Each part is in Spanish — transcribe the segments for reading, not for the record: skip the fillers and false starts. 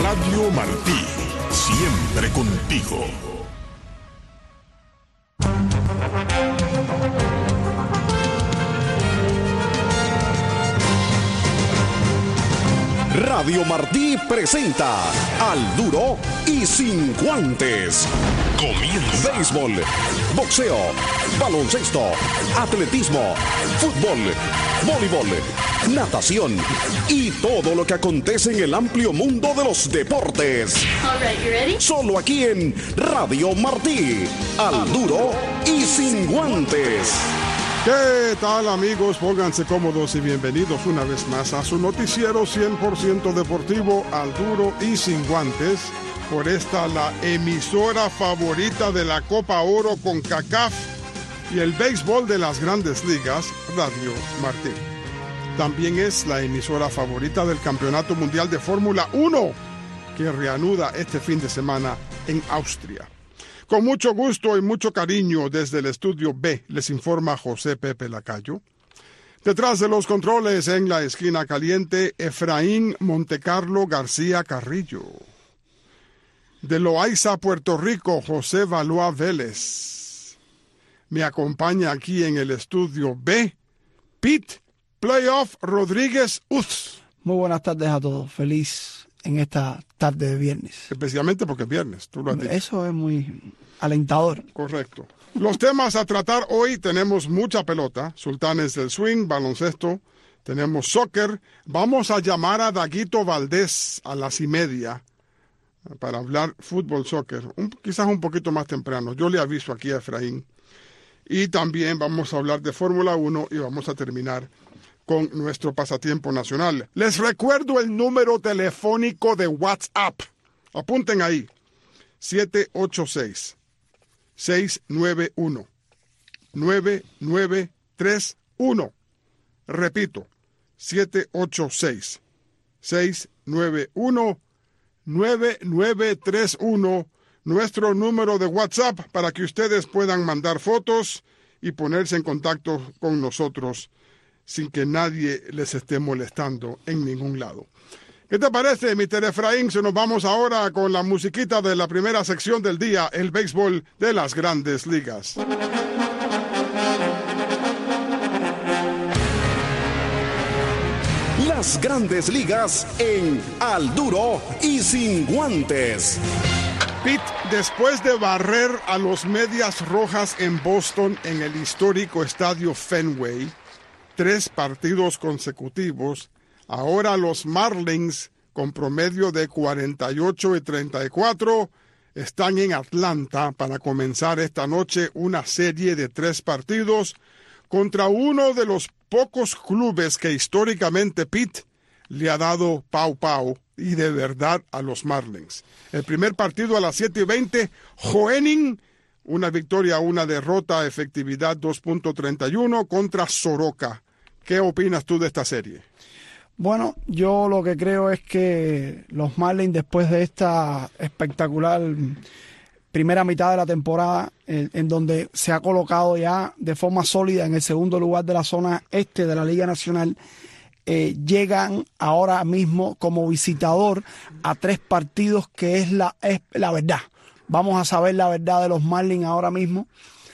Radio Martí, siempre contigo. Radio Martí presenta Al Duro y Sin Guantes. Comienza. Béisbol, boxeo, baloncesto, atletismo, fútbol, voleibol, natación y todo lo que acontece en el amplio mundo de los deportes. All right, you ready? Solo aquí en Radio Martí. Al Duro y Sin Guantes. ¿Qué tal, amigos? Pónganse cómodos y bienvenidos una vez más a su noticiero 100% deportivo, Al Duro y Sin Guantes, por esta la emisora favorita de la Copa Oro CONCACAF y el béisbol de las Grandes Ligas, Radio Martí. También es la emisora favorita del Campeonato Mundial de Fórmula 1, que reanuda este fin de semana en Austria. Con mucho gusto y mucho cariño desde el estudio B, les informa José Pepe Lacayo. Detrás de los controles en la esquina caliente, Efraín Montecarlo García Carrillo. De Loaiza, Puerto Rico, José Valois Vélez. Me acompaña aquí en el estudio B, Pete Playoff Rodríguez Uz. Muy buenas tardes a todos. Feliz en esta tarde de viernes. Especialmente porque es viernes, tú lo has dicho. Eso es muy alentador. Correcto. Los temas a tratar hoy: tenemos mucha pelota, Sultanes del Swing, baloncesto, tenemos soccer. Vamos a llamar a Daguito Valdés a las 1:30 para hablar fútbol, soccer, quizás un poquito más temprano. Yo le aviso aquí a Efraín. Y también vamos a hablar de Fórmula 1 y vamos a terminar con nuestro pasatiempo nacional. Les recuerdo el número telefónico de WhatsApp. Apunten ahí: 786-691-9931. Repito, 786-691-9931. Nuestro número de WhatsApp para que ustedes puedan mandar fotos y ponerse en contacto con nosotros sin que nadie les esté molestando en ningún lado. ¿Qué te parece, Mr. Efraín? Si nos vamos ahora con la musiquita de la primera sección del día, el béisbol de las Grandes Ligas. Las Grandes Ligas en Al Duro y Sin Guantes. Pete, después de barrer a los Medias Rojas en Boston en el histórico estadio Fenway, 3 partidos consecutivos, ahora los Marlins, con promedio de 48 y 34, están en Atlanta para comenzar esta noche una serie de 3 partidos contra uno de los pocos clubes que históricamente Pete le ha dado pau y de verdad a los Marlins. El primer partido a las 7:20, Hoening, una victoria, una derrota, efectividad 2.31 contra Soroka. ¿Qué opinas tú de esta serie? Bueno, yo lo que creo es que los Marlins, después de esta espectacular primera mitad de la temporada, en donde se ha colocado ya de forma sólida en el segundo lugar de la zona este de la Liga Nacional, llegan ahora mismo como visitador a 3 partidos, que es la verdad. Vamos a saber la verdad de los Marlins ahora mismo.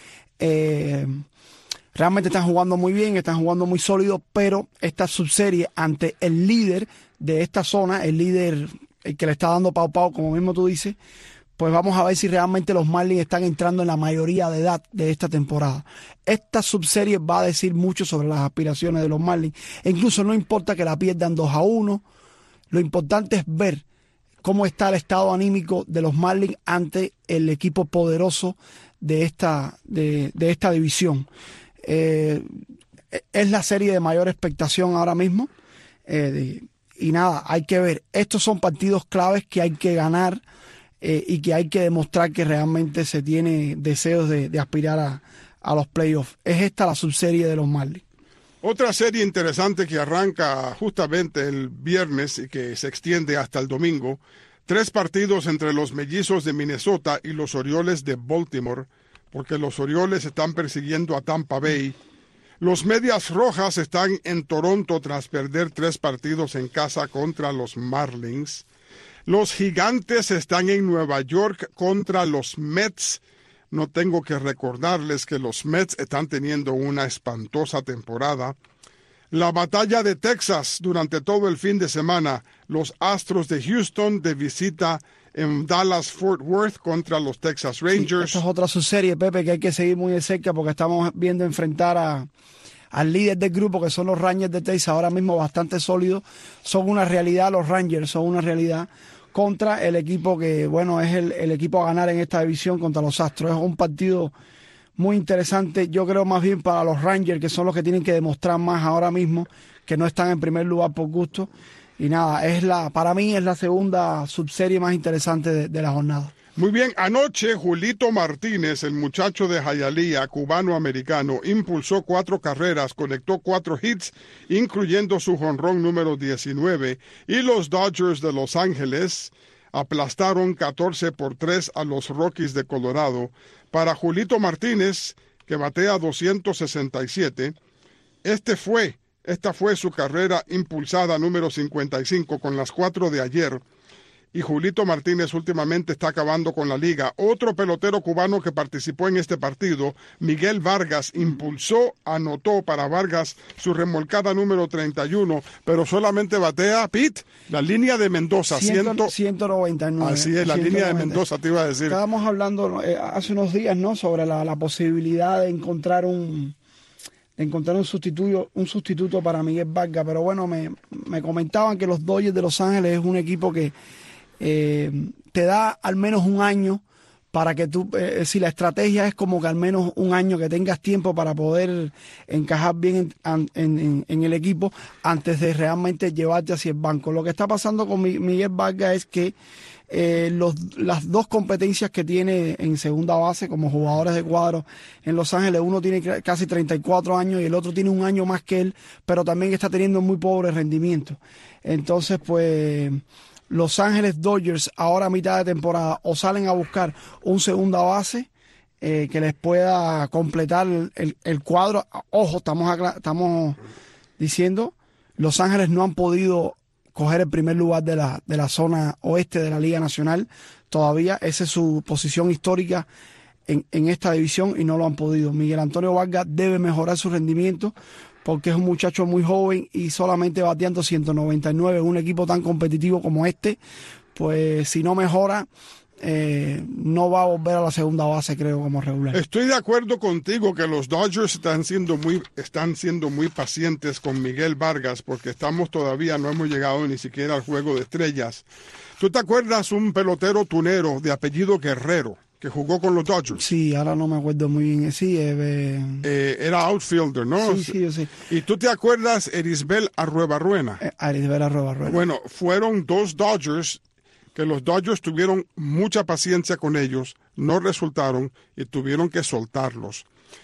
Realmente están jugando muy bien, están jugando muy sólido, pero esta subserie ante el líder de esta zona, el líder, el que le está dando pau, como mismo tú dices, pues vamos a ver si realmente los Marlins están entrando en la mayoría de edad de esta temporada. Esta subserie va a decir mucho sobre las aspiraciones de los Marlins. E incluso no importa que la pierdan 2-1, lo importante es ver cómo está el estado anímico de los Marlins ante el equipo poderoso de esta división. Es la serie de mayor expectación ahora mismo. Y nada, hay que ver. Estos son partidos claves que hay que ganar. Y que hay que demostrar que realmente se tiene deseos de aspirar a los playoffs. Es esta la subserie de los Marlins. Otra serie interesante que arranca justamente el viernes y que se extiende hasta el domingo. 3 partidos entre los Mellizos de Minnesota y los Orioles de Baltimore, porque los Orioles están persiguiendo a Tampa Bay. Los Medias Rojas están en Toronto tras perder 3 partidos en casa contra los Marlins. Los Gigantes están en Nueva York contra los Mets. No tengo que recordarles que los Mets están teniendo una espantosa temporada. La batalla de Texas durante todo el fin de semana. Los Astros de Houston de visita en Dallas-Fort Worth contra los Texas Rangers. Sí, esta es otra subserie, Pepe, que hay que seguir muy de cerca porque estamos viendo enfrentar al líder del grupo, que son los Rangers de Texas, ahora mismo bastante sólidos. Son una realidad, los Rangers son una realidad, contra el equipo que, bueno, es el equipo a ganar en esta división contra los Astros. Es un partido muy interesante, yo creo más bien para los Rangers, que son los que tienen que demostrar más ahora mismo, que no están en primer lugar por gusto. Y nada, para mí es la segunda subserie más interesante de la jornada. Muy bien, anoche Julito Martínez, el muchacho de Hialeah, cubano-americano, impulsó 4 carreras, conectó 4 hits, incluyendo su jonrón número 19, y los Dodgers de Los Ángeles aplastaron 14-3 a los Rockies de Colorado. Para Julito Martínez, que batea 267, esta fue su carrera impulsada número 55 con las 4 de ayer. Y Julito Martínez últimamente está acabando con la liga. Otro pelotero cubano que participó en este partido, Miguel Vargas, anotó para Vargas su remolcada número 31, pero solamente batea, Pete, la línea de Mendoza. 199. Así es, la 190. Línea de Mendoza, te iba a decir. Estábamos hablando hace unos días, ¿no?, sobre la posibilidad de encontrar un sustituto para Miguel Vargas, pero bueno, me comentaban que los Dodgers de Los Ángeles es un equipo que te da al menos un año para que tú, si la estrategia es como que al menos un año que tengas tiempo para poder encajar bien en el equipo antes de realmente llevarte hacia el banco. Lo que está pasando con Miguel Vargas es que las 2 competencias que tiene en segunda base como jugadores de cuadro en Los Ángeles, uno tiene casi 34 años y el otro tiene un año más que él, pero también está teniendo muy pobre rendimiento. Entonces, pues, Los Ángeles Dodgers ahora a mitad de temporada o salen a buscar un segunda base que les pueda completar el cuadro. Ojo, estamos diciendo, Los Ángeles no han podido coger el primer lugar de la zona oeste de la Liga Nacional todavía. Esa es su posición histórica en esta división y no lo han podido. Miguel Antonio Vargas debe mejorar su rendimiento porque es un muchacho muy joven y solamente bateando 199 en un equipo tan competitivo como este, pues si no mejora, no va a volver a la segunda base, creo, como regular. Estoy de acuerdo contigo que los Dodgers están siendo muy pacientes con Miguel Vargas porque no hemos llegado ni siquiera al juego de estrellas. ¿Tú te acuerdas un pelotero tunero de apellido Guerrero que jugó con los Dodgers? Sí, ahora no me acuerdo muy bien. Sí, era outfielder, ¿no? Sí. ¿Y tú te acuerdas Erisbel Arruebarruena? Erisbel Arruebarruena. Bueno, fueron 2 Dodgers que los Dodgers tuvieron mucha paciencia con ellos, no resultaron y tuvieron que soltarlos.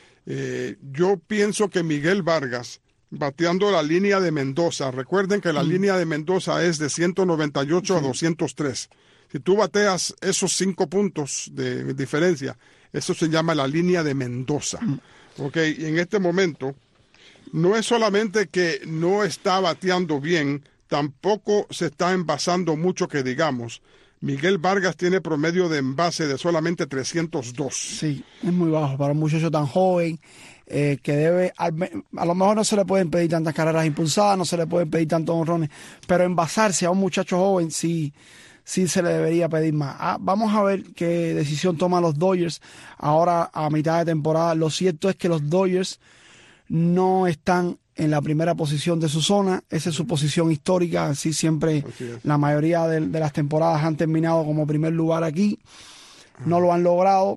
Yo pienso que Miguel Vargas, bateando la línea de Mendoza, recuerden que la línea de Mendoza es de 198 a 203. Si tú bateas esos 5 puntos de diferencia, eso se llama la línea de Mendoza. Okay, y en este momento, no es solamente que no está bateando bien, tampoco se está envasando mucho que digamos. Miguel Vargas tiene promedio de envase de solamente 302. Sí, es muy bajo para un muchacho tan joven que debe, a lo mejor no se le pueden pedir tantas carreras impulsadas, no se le pueden pedir tantos honrones, pero envasarse a un muchacho joven sí se le debería pedir más. Vamos a ver qué decisión toman los Dodgers ahora a mitad de temporada. Lo cierto es que los Dodgers no están en la primera posición de su zona, esa es su posición histórica, así siempre la mayoría de las temporadas han terminado como primer lugar aquí, no lo han logrado.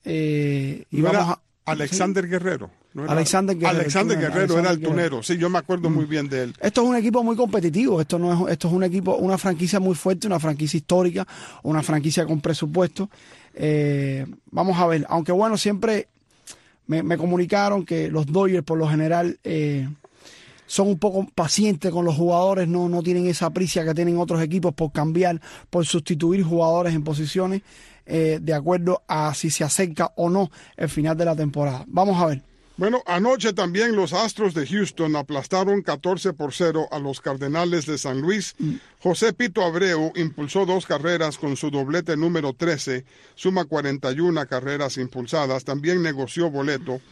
Alexander Guerrero. ¿No era? Alexander Guerrero era el tunero, sí, yo me acuerdo muy bien de él. Esto es un equipo muy competitivo, esto es un equipo, una franquicia muy fuerte, una franquicia histórica, una franquicia con presupuesto. Vamos a ver, aunque bueno, siempre me comunicaron que los Dodgers por lo general son un poco pacientes con los jugadores, no tienen esa prisa que tienen otros equipos por cambiar, por sustituir jugadores en posiciones de acuerdo a si se acerca o no el final de la temporada. Vamos a ver. Bueno, anoche también los Astros de Houston aplastaron 14-0 a los Cardenales de San Luis. José Pito Abreu impulsó 2 carreras con su doblete número 13, suma 41 carreras impulsadas. También negoció boleto.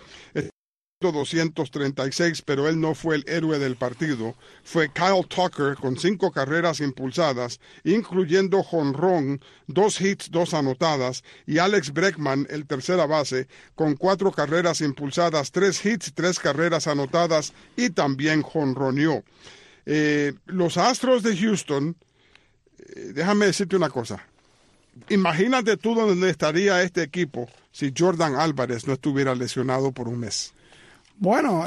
236, pero él no fue el héroe del partido. Fue Kyle Tucker con 5 carreras impulsadas, incluyendo jonrón, 2 hits, 2 anotadas, y Alex Bregman, el tercera base, con 4 carreras impulsadas, 3 hits, 3 carreras anotadas y también jonroneó. Los Astros de Houston, déjame decirte una cosa. Imagínate tú dónde estaría este equipo si Jordan Álvarez no estuviera lesionado por un mes. Bueno,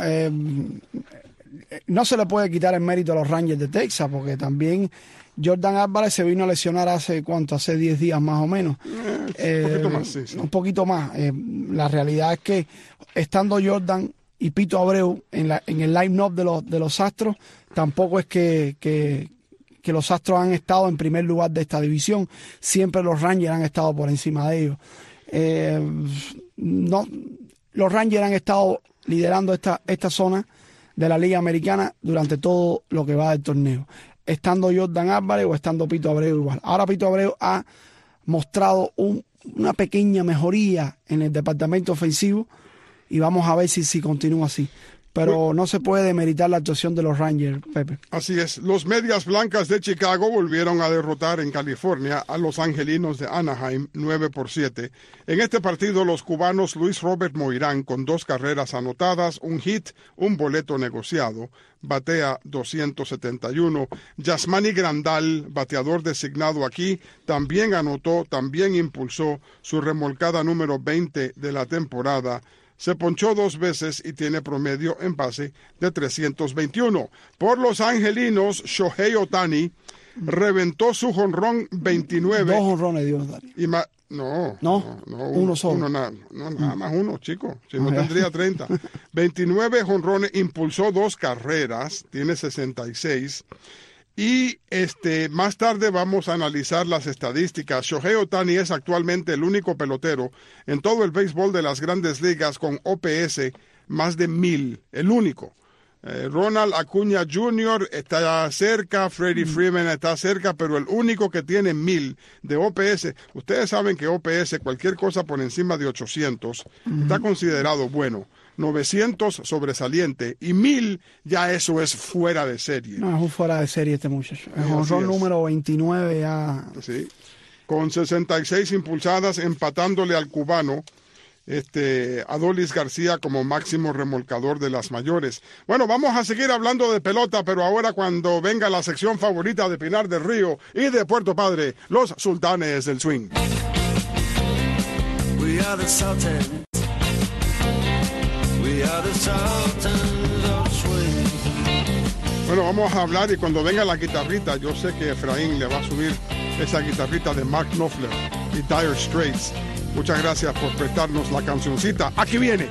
no se le puede quitar el mérito a los Rangers de Texas, porque también Jordan Álvarez se vino a lesionar hace 10 días más o menos. Un poquito más, sí. Un poquito más. La realidad es que estando Jordan y Pito Abreu en el line-up de los Astros, tampoco es que los Astros han estado en primer lugar de esta división. Siempre los Rangers han estado por encima de ellos. Los Rangers han estado liderando esta zona de la Liga Americana durante todo lo que va del torneo, estando Jordan Álvarez o estando Pito Abreu igual. Ahora Pito Abreu ha mostrado una pequeña mejoría en el departamento ofensivo y vamos a ver si continúa así. Pero no se puede demeritar la actuación de los Rangers, Pepe. Así es. Los Medias Blancas de Chicago volvieron a derrotar en California a los Angelinos de Anaheim 9-7. En este partido, los cubanos Luis Robert Moirán, con 2 carreras anotadas, un hit, un boleto negociado, batea 271. Yasmani Grandal, bateador designado aquí, también anotó, también impulsó su remolcada número 20 de la temporada. Se ponchó 2 veces y tiene promedio en base de 321. Por los angelinos, Shohei Ohtani reventó su jonrón 29. 2 jonrones dio Ohtani. No, uno solo. Nada más uno, chico. Si no tendría 30. 29 jonrones, impulsó 2 carreras, tiene 66. Y más tarde vamos a analizar las estadísticas. Shohei Ohtani es actualmente el único pelotero en todo el béisbol de las Grandes Ligas con OPS más de 1000, el único. Ronald Acuña Jr. está cerca, Freddie Freeman está cerca, pero el único que tiene 1000 de OPS. Ustedes saben que OPS, cualquier cosa por encima de 800, está considerado bueno. 900 sobresaliente y 1000 ya eso es fuera de serie. No, es un fuera de serie este muchacho. Es jonrón número 29 ya. Sí. Con 66 impulsadas, empatándole al cubano Adolis García como máximo remolcador de las mayores. Bueno, vamos a seguir hablando de pelota, pero ahora cuando venga la sección favorita de Pinar del Río y de Puerto Padre, los Sultanes del Swing. We are the Sultans. Bueno, vamos a hablar y cuando venga la guitarrita, yo sé que Efraín le va a subir esa guitarrita de Mark Knopfler y Dire Straits. Muchas gracias por prestarnos la cancioncita. Aquí viene.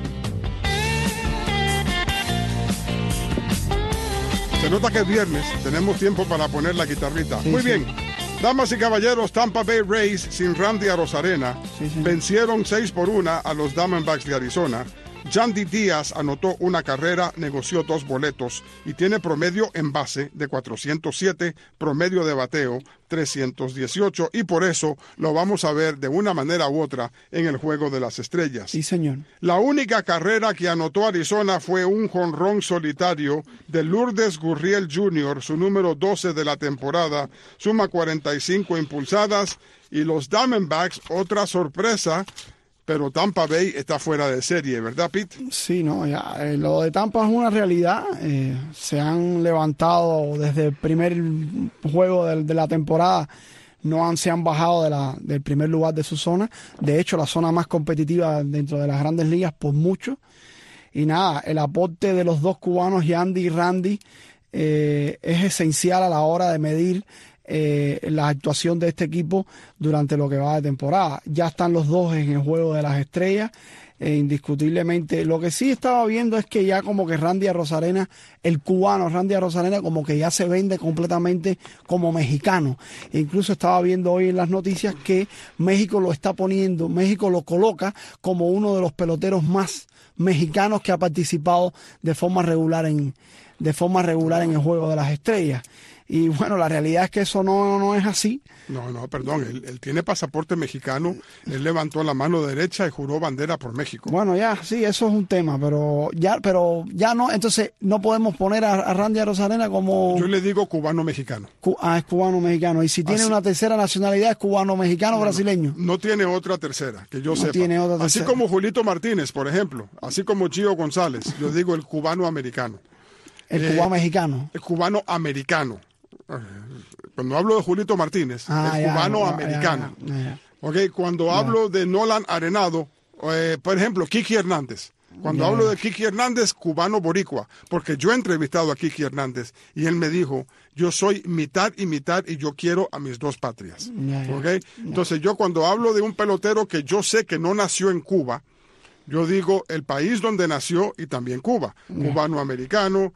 Se nota que es viernes, tenemos tiempo para poner la guitarrita. Sí, muy bien. Damas y caballeros, Tampa Bay Rays sin Randy Arozarena vencieron 6-1 a los Diamondbacks de Arizona. Yandy Díaz anotó una carrera, negoció 2 boletos y tiene promedio en base de 407, promedio de bateo 318 y por eso lo vamos a ver de una manera u otra en el Juego de las Estrellas. Sí, señor. La única carrera que anotó Arizona fue un jonrón solitario de Lourdes Gurriel Jr., su número 12 de la temporada, suma 45 impulsadas y los Diamondbacks, otra sorpresa, pero Tampa Bay está fuera de serie, ¿verdad, Pete? Sí, no, ya lo de Tampa es una realidad. Se han levantado desde el primer juego de la temporada, se han bajado del primer lugar de su zona. De hecho, la zona más competitiva dentro de las Grandes Ligas por mucho. Y nada, el aporte de los 2 cubanos, Yandy y Randy, es esencial a la hora de medir la actuación de este equipo durante lo que va de temporada. Ya están los 2 en el Juego de las Estrellas. indiscutiblemente. Lo que sí estaba viendo es que ya como que Randy Arozarena, el cubano Randy Arozarena, como que ya se vende completamente como mexicano. E incluso estaba viendo hoy en las noticias que México lo está poniendo, México lo coloca como uno de los peloteros más mexicanos que ha participado de forma regular en el Juego de las Estrellas. Y bueno, la realidad es que eso no es así. No, perdón, él tiene pasaporte mexicano, él levantó la mano derecha y juró bandera por México. Bueno, ya, sí, eso es un tema, pero ya no, entonces no podemos poner a Randy Arozarena como... Yo le digo cubano-mexicano. Es cubano-mexicano, y si tiene una tercera nacionalidad es cubano-mexicano-brasileño. No tiene otra tercera, que yo sepa. Tiene otra así tercera. como Julito Martínez, por ejemplo, así como Gio González, yo digo el cubano-americano. El cubano-mexicano. El cubano-americano. Cuando hablo de Julito Martínez, es cubano-americano. Okay, cuando hablo de Nolan Arenado, por ejemplo, Kiki Hernández. Cuando hablo de Kiki Hernández, cubano-boricua. Porque yo he entrevistado a Kiki Hernández y él me dijo, yo soy mitad y mitad y yo quiero a mis dos patrias. Okay? Entonces yo cuando hablo de un pelotero que yo sé que no nació en Cuba, yo digo el país donde nació y también Cuba, cubano-americano,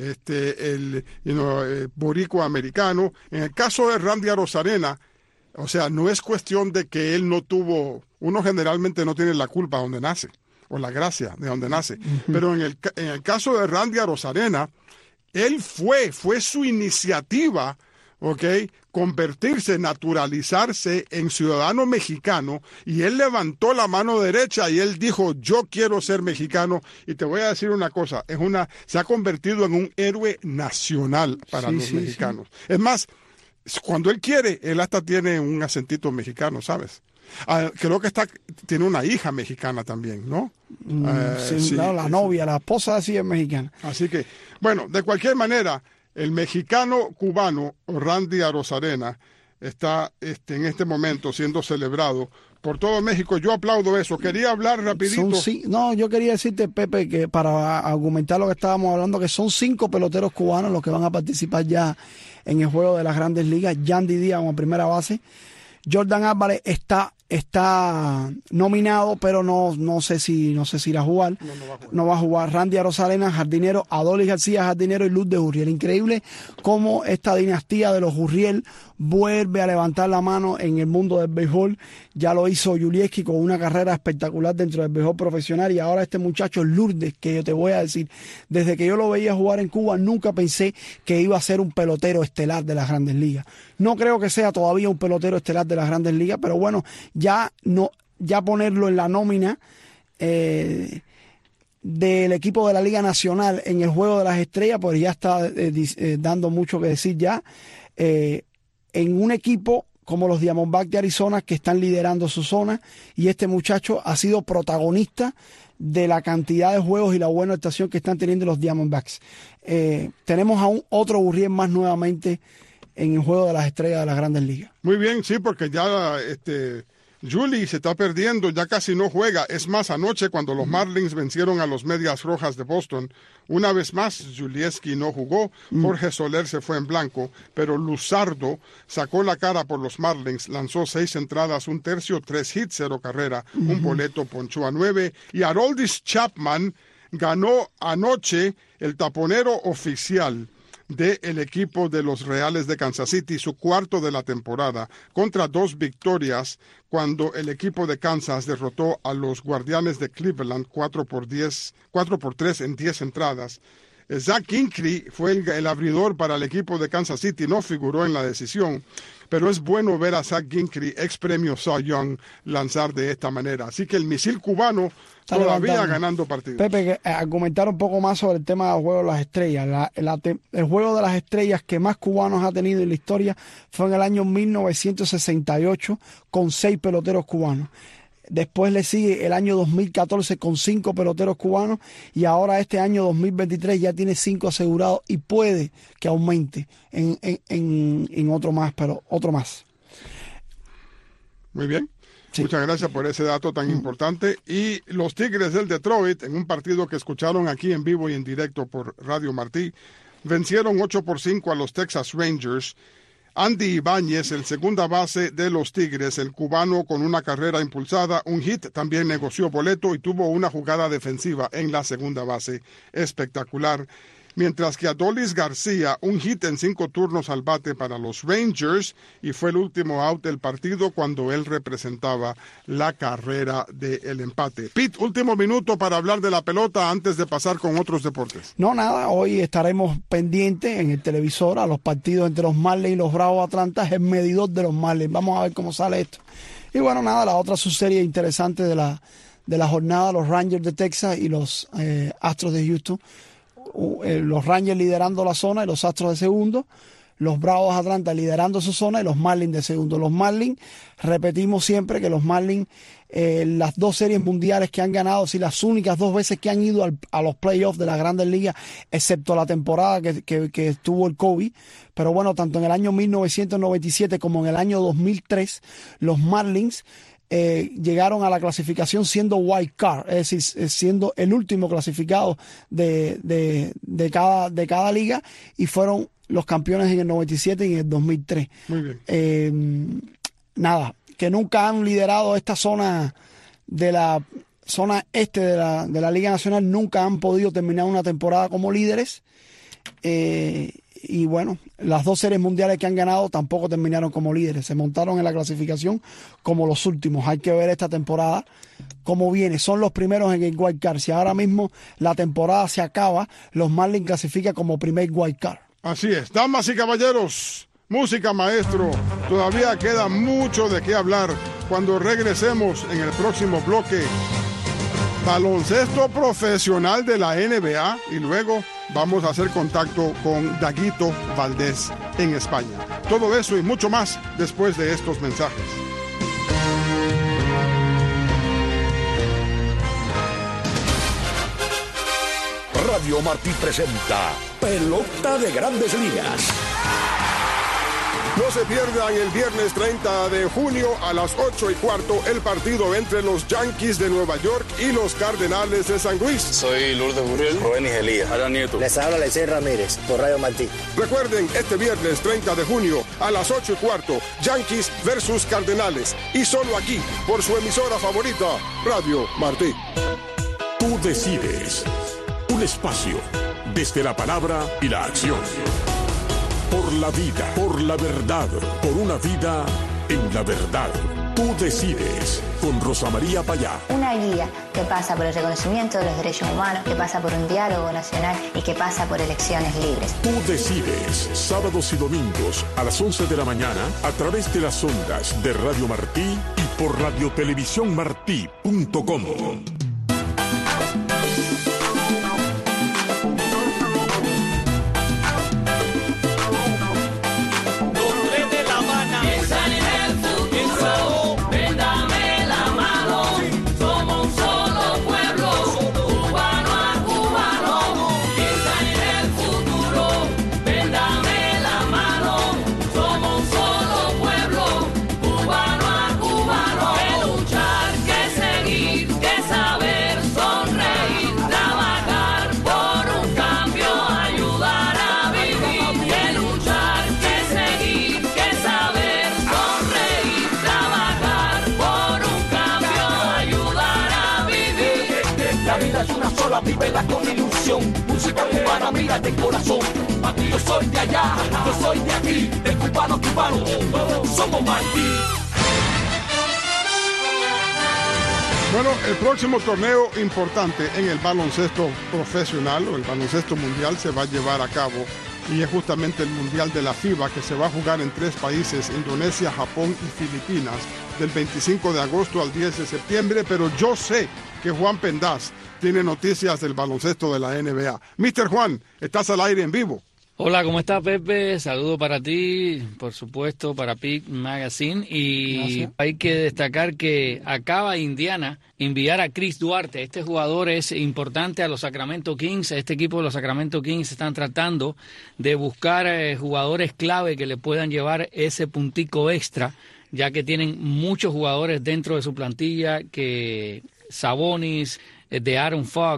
boricua-americano. En el caso de Randy Arozarena, o sea, no es cuestión de que él no tuvo, uno generalmente no tiene la culpa donde nace, o la gracia de donde nace, pero en el caso de Randy Arozarena, él fue su iniciativa, convertirse, naturalizarse en ciudadano mexicano, y él levantó la mano derecha y él dijo, yo quiero ser mexicano, y te voy a decir una cosa, se ha convertido en un héroe nacional para los mexicanos. Sí. Es más, cuando él quiere, él hasta tiene un acentito mexicano, ¿sabes? Creo que tiene una hija mexicana también, ¿no? La novia, la esposa sí es mexicana. Así que, bueno, de cualquier manera, el mexicano cubano Randy Arozarena está en este momento siendo celebrado por todo México. Yo aplaudo eso. Quería hablar rapidito. Yo quería decirte, Pepe, que para argumentar lo que estábamos hablando, que son 5 peloteros cubanos los que van a participar ya en el Juego de las Grandes Ligas. Yandy Díaz como primera base. Jordan Álvarez está nominado, pero no sé si irá a jugar. No va a jugar. Randy Arozarena, jardinero, Adolis García, jardinero, y Luz de Gurriel. Increíble cómo esta dinastía de los Gurriel vuelve a levantar la mano en el mundo del béisbol. Ya lo hizo Julieski con una carrera espectacular dentro del béisbol profesional, y ahora este muchacho Lourdes, que yo te voy a decir, desde que yo lo veía jugar en Cuba, nunca pensé que iba a ser un pelotero estelar de las Grandes Ligas. No creo que sea todavía un pelotero estelar de las Grandes Ligas, pero bueno, ya ponerlo en la nómina del equipo de la Liga Nacional en el Juego de las Estrellas, pues ya está dando mucho que decir ya. En un equipo como los Diamondbacks de Arizona, que están liderando su zona, y este muchacho ha sido protagonista de la cantidad de juegos y la buena actuación que están teniendo los Diamondbacks. Tenemos a otro Gurriel más nuevamente en el Juego de las Estrellas de las Grandes Ligas. Muy bien, sí, porque ya Julie se está perdiendo, ya casi no juega. Es más, anoche cuando los Marlins vencieron a los Medias Rojas de Boston, una vez más Julieski no jugó, Jorge Soler se fue en blanco, pero Luzardo sacó la cara por los Marlins, lanzó 6 entradas, 1 tercio, 3 hits, 0 carrera, un boleto, ponchó a 9, y Aroldis Chapman ganó anoche el taponero oficial del equipo de los Reales de Kansas City, su 4º de la temporada, contra 2 victorias cuando el equipo de Kansas derrotó a los Guardianes de Cleveland 4-3 en 10 entradas. Zach Greinke fue el abridor para el equipo de Kansas City, no figuró en la decisión, pero es bueno ver a Zach Greinke, ex premio Cy Young, lanzar de esta manera. Así que el misil cubano todavía ganando partidos. Pepe, argumentar un poco más sobre el tema del Juego de las Estrellas. El Juego de las Estrellas que más cubanos ha tenido en la historia fue en el año 1968 con 6 peloteros cubanos. Después le sigue el año 2014 con 5 peloteros cubanos, y ahora este año 2023 ya tiene 5 asegurados y puede que aumente en otro más, pero otro más. Muy bien. Sí. Muchas gracias por ese dato tan importante. Y los Tigres del Detroit, en un partido que escucharon aquí en vivo y en directo por Radio Martí, vencieron 8-5 a los Texas Rangers. Andy Ibáñez, el segunda base de los Tigres, el cubano con una carrera impulsada, un hit, también negoció boleto y tuvo una jugada defensiva en la segunda base. Espectacular. Mientras que Adolis García, un hit en 5 turnos al bate para los Rangers y fue el último out del partido cuando él representaba la carrera del empate. Pete, último minuto para hablar de la pelota antes de pasar con otros deportes. No, nada, hoy estaremos pendientes en el televisor a los partidos entre los Marlins y los Bravos de Atlanta, es el medidor de los Marlins. Vamos a ver cómo sale esto. Y bueno, nada, la otra subserie interesante de la jornada, los Rangers de Texas y los Astros de Houston. Los Rangers liderando la zona y los Astros de segundo, los Bravos de Atlanta liderando su zona y los Marlins de segundo. Los Marlins, repetimos siempre que los Marlins, las 2 series mundiales que han ganado, si las únicas 2 veces que han ido a los playoffs de las Grandes Ligas, excepto la temporada que estuvo el COVID, pero bueno, tanto en el año 1997 como en el año 2003, los Marlins llegaron a la clasificación siendo wild card, es decir, siendo el último clasificado de cada liga, y fueron los campeones en el 97 y en el 2003. Muy bien. Nada, que nunca han liderado esta zona de la zona este de la Liga Nacional, nunca han podido terminar una temporada como líderes. Y bueno, las 2 series mundiales que han ganado tampoco terminaron como líderes, se montaron en la clasificación como los últimos. Hay que ver esta temporada cómo viene, son los primeros en el wild card. Si ahora mismo la temporada se acaba, los Marlins clasifican como primer wild card. Así es, damas y caballeros, música maestro, todavía queda mucho de qué hablar cuando regresemos en el próximo bloque. Baloncesto profesional de la NBA y luego vamos a hacer contacto con Daguito Valdés en España. Todo eso y mucho más después de estos mensajes. Radio Martí presenta Pelota de Grandes Ligas. No se pierdan el viernes 30 de junio a las 8:15 el partido entre los Yankees de Nueva York y los Cardenales de San Luis. Soy Lourdes Gurriel, Rubén Elías, Adán Nieto. Les habla Lecey Ramírez por Radio Martí. Recuerden, este viernes 30 de junio a las 8:15, Yankees versus Cardenales. Y solo aquí, por su emisora favorita, Radio Martí. Tú decides. Un espacio desde la palabra y la acción. Por la vida, por la verdad, por una vida en la verdad. Tú decides, con Rosa María Payá. Una guía que pasa por el reconocimiento de los derechos humanos, que pasa por un diálogo nacional y que pasa por elecciones libres. Tú decides, sábados y domingos a las 11 de la mañana a través de las ondas de Radio Martí y por radiotelevisiónmartí.com. Vívela con ilusión, música cubana, mira de corazón. Aquí yo soy de allá, yo soy de aquí, de cubano a cubano, somos Martí. Bueno, el próximo torneo importante en el baloncesto profesional o el baloncesto mundial se va a llevar a cabo y es justamente el Mundial de la FIBA que se va a jugar en 3 países, Indonesia, Japón y Filipinas, del 25 de agosto al 10 de septiembre, pero yo sé que Juan Pendaz tiene noticias del baloncesto de la NBA. Mr. Juan, estás al aire en vivo. Hola, ¿cómo estás, Pepe? Saludo para ti, por supuesto, para Pick Magazine. Y gracias. Hay que destacar que acaba Indiana enviar a Chris Duarte. Este jugador es importante a los Sacramento Kings. Este equipo de los Sacramento Kings están tratando de buscar jugadores clave que le puedan llevar ese puntico extra, ya que tienen muchos jugadores dentro de su plantilla, que Sabonis, de Aaron Fox,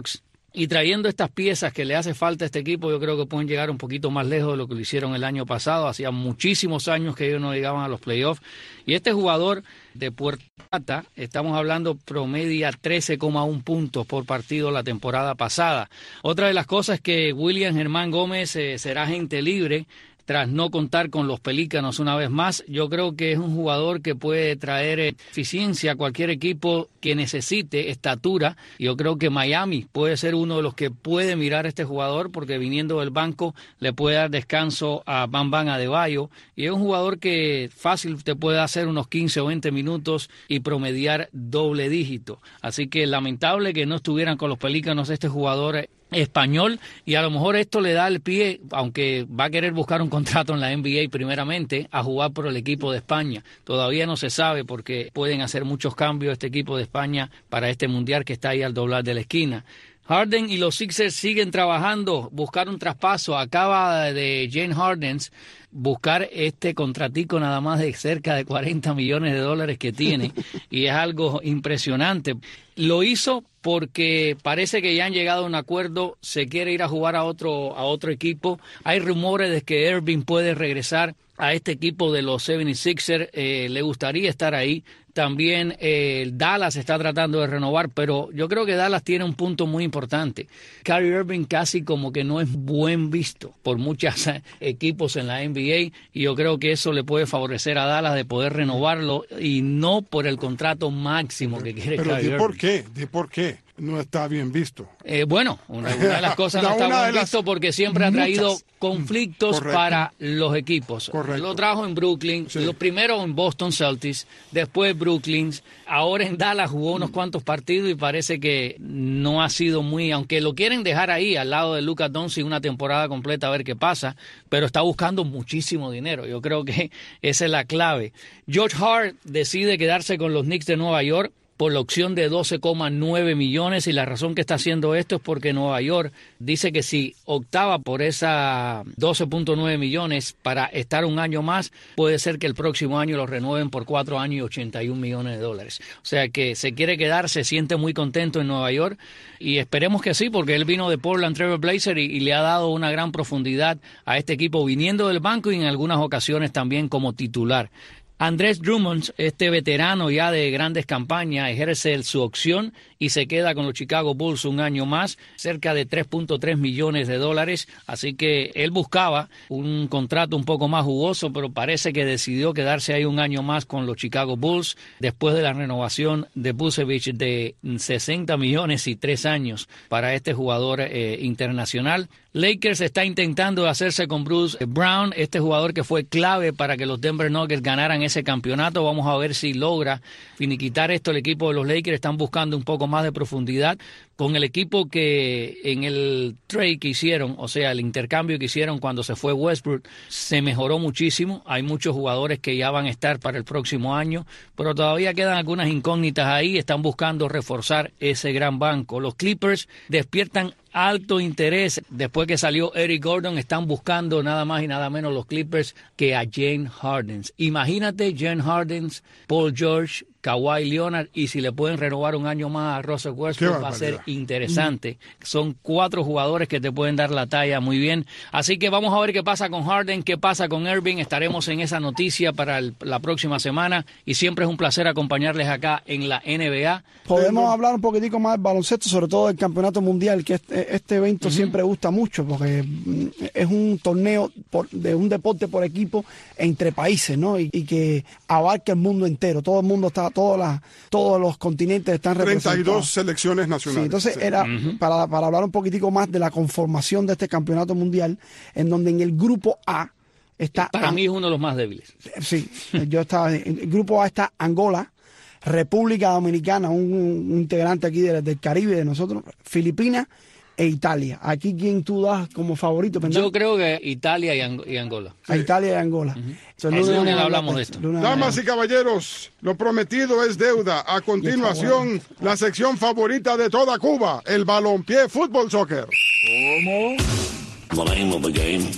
Y trayendo estas piezas que le hace falta a este equipo, yo creo que pueden llegar un poquito más lejos de lo que lo hicieron el año pasado. Hacía muchísimos años que ellos no llegaban a los playoffs. Y este jugador de Puerto Plata, estamos hablando, promedia 13,1 puntos por partido la temporada pasada. Otra de las cosas es que William Germán Gómez será agente libre tras no contar con los Pelícanos una vez más. Yo creo que es un jugador que puede traer eficiencia a cualquier equipo que necesite estatura. Yo creo que Miami puede ser uno de los que puede mirar a este jugador, porque viniendo del banco le puede dar descanso a Bam Bam Adebayo, y es un jugador que fácil te puede hacer unos 15 o 20 minutos y promediar doble dígito. Así que lamentable que no estuvieran con los Pelícanos este jugador español, y a lo mejor esto le da el pie, aunque va a querer buscar un contrato en la NBA primeramente, a jugar por el equipo de España. Todavía no se sabe, porque pueden hacer muchos cambios este equipo de España para este mundial que está ahí al doblar de la esquina. Harden y los Sixers siguen trabajando, buscar un traspaso. Acaba de James Harden buscar este contratico nada más de cerca de $40 millones que tiene, y es algo impresionante. Lo hizo porque parece que ya han llegado a un acuerdo, se quiere ir a jugar a otro equipo. Hay rumores de que Irving puede regresar a este equipo de los 76ers, le gustaría estar ahí. También Dallas está tratando de renovar, pero yo creo que Dallas tiene un punto muy importante. Kyrie Irving casi como que no es buen visto por muchos equipos en la NBA, y yo creo que eso le puede favorecer a Dallas de poder renovarlo, y no por el contrato máximo que quiere Kyrie Irving. ¿De por qué no está bien visto? Bueno, una de las cosas no está bien visto porque siempre ha traído conflictos para los equipos. Correcto. Lo trajo en Brooklyn, lo primero en Boston Celtics, después Brooklyn, ahora en Dallas jugó unos cuantos partidos y parece que no ha sido muy, aunque lo quieren dejar ahí al lado de Luka Doncic una temporada completa a ver qué pasa, pero está buscando muchísimo dinero. Yo creo que esa es la clave. George Hart decide quedarse con los Knicks de Nueva York por la opción de 12,9 millones, y la razón que está haciendo esto es porque Nueva York dice que si optaba por esa 12,9 millones para estar un año más, puede ser que el próximo año lo renueven por 4 años y $81 millones. O sea que se quiere quedar, se siente muy contento en Nueva York, y esperemos que sí, porque él vino de Portland Trail Blazers y le ha dado una gran profundidad a este equipo viniendo del banco y en algunas ocasiones también como titular. Andrés Drummond, este veterano ya de grandes campañas, ejerce su opción y se queda con los Chicago Bulls un año más, cerca de $3.3 millones. Así que él buscaba un contrato un poco más jugoso, pero parece que decidió quedarse ahí un año más con los Chicago Bulls después de la renovación de Vucevic de 60 millones y 3 años para este jugador internacional. Lakers está intentando hacerse con Bruce Brown, este jugador que fue clave para que los Denver Nuggets ganaran ese campeonato. Vamos a ver si logra finiquitar esto el equipo de los Lakers. Están buscando un poco más de profundidad con el equipo que en el trade que hicieron, o sea, el intercambio que hicieron cuando se fue Westbrook, se mejoró muchísimo. Hay muchos jugadores que ya van a estar para el próximo año, pero todavía quedan algunas incógnitas ahí. Están buscando reforzar ese gran banco. Los Clippers despiertan alto interés después que salió Eric Gordon. Están buscando nada más y nada menos los Clippers que a James Harden. Imagínate James Harden, Paul George, Kawhi Leonard, y si le pueden renovar un año más a Russell Westbrook va a ser interesante. Son 4 jugadores que te pueden dar la talla muy bien. Así que vamos a ver qué pasa con Harden, qué pasa con Irving. Estaremos en esa noticia para la próxima semana, y siempre es un placer acompañarles acá en la NBA. Podemos hablar un poquitico más del baloncesto, sobre todo del campeonato mundial, que este evento siempre gusta mucho porque es un torneo de un deporte por equipo entre países, ¿no? Y que abarca el mundo entero. Todo el mundo está, todos los continentes están representados. 32 selecciones nacionales. Sí, entonces era para hablar un poquitico más de la conformación de este campeonato mundial, en donde en el grupo A está... Para mí es uno de los más débiles. Sí, yo estaba en el grupo A está Angola, República Dominicana, un integrante aquí del Caribe de nosotros, Filipinas e Italia. Aquí, ¿quién tú das como favorito? ¿Verdad? Yo creo que Italia y Angola. A Italia y Angola. El lunes hablamos de esto. Damas y caballeros, lo prometido es deuda. A continuación, la sección favorita de toda Cuba, el balompié fútbol soccer. ¿Cómo? The name of the game.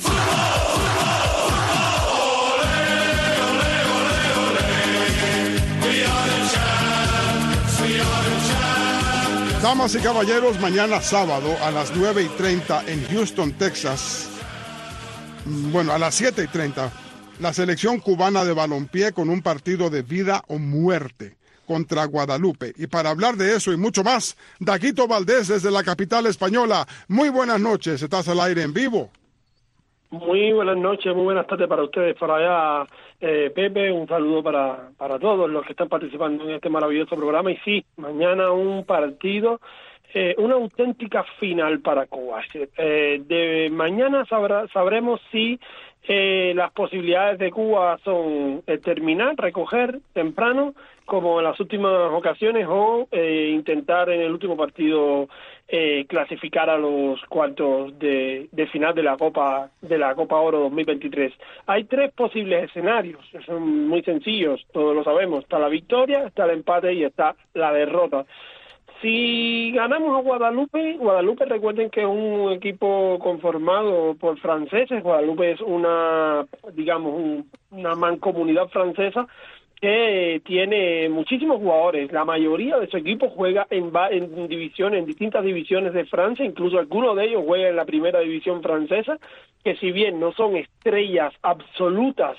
Damas y caballeros, mañana sábado a las 9:30 en Houston, Texas. Bueno, a las 7:30, la selección cubana de balompié con un partido de vida o muerte contra Guadalupe. Y para hablar de eso y mucho más, Daguito Valdés desde la capital española. Muy buenas noches, estás al aire en vivo. Muy buenas noches, muy buenas tardes para ustedes, para allá, Pepe, un saludo para todos los que están participando en este maravilloso programa. Y sí, mañana un partido, una auténtica final para Cuba. De mañana sabremos si las posibilidades de Cuba son terminar, recoger temprano, como en las últimas ocasiones, o intentar en el último partido clasificar a los cuartos de final de la Copa Oro 2023. Hay 3 posibles escenarios, son muy sencillos, todos lo sabemos. Está la victoria, está el empate y está la derrota. Si ganamos a Guadalupe, recuerden que es un equipo conformado por franceses. Guadalupe es una mancomunidad francesa que tiene muchísimos jugadores. La mayoría de su equipo juega en distintas divisiones de Francia, incluso algunos de ellos juegan en la primera división francesa, que si bien no son estrellas absolutas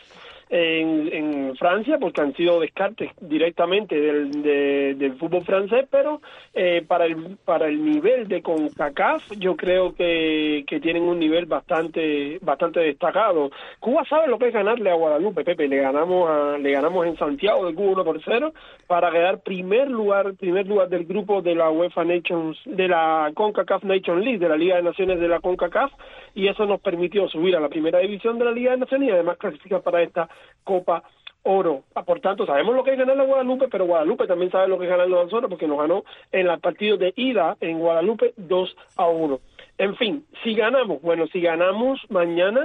en Francia, porque han sido descartes directamente del fútbol francés, pero para el nivel de CONCACAF yo creo que tienen un nivel bastante destacado. Cuba sabe lo que es ganarle a Guadalupe, Pepe. Le ganamos en Santiago de Cuba 1-0 para quedar primer lugar del grupo de la UEFA Nations, de la CONCACAF Nation League, de la Liga de Naciones de la CONCACAF, y eso nos permitió subir a la primera división de la Liga de Naciones y además clasificar para esta Copa Oro. Por tanto, sabemos lo que es ganarle a Guadalupe, pero Guadalupe también sabe lo que es ganarle a nosotros, porque nos ganó en el partido de ida en Guadalupe 2-1. En fin, si ganamos mañana,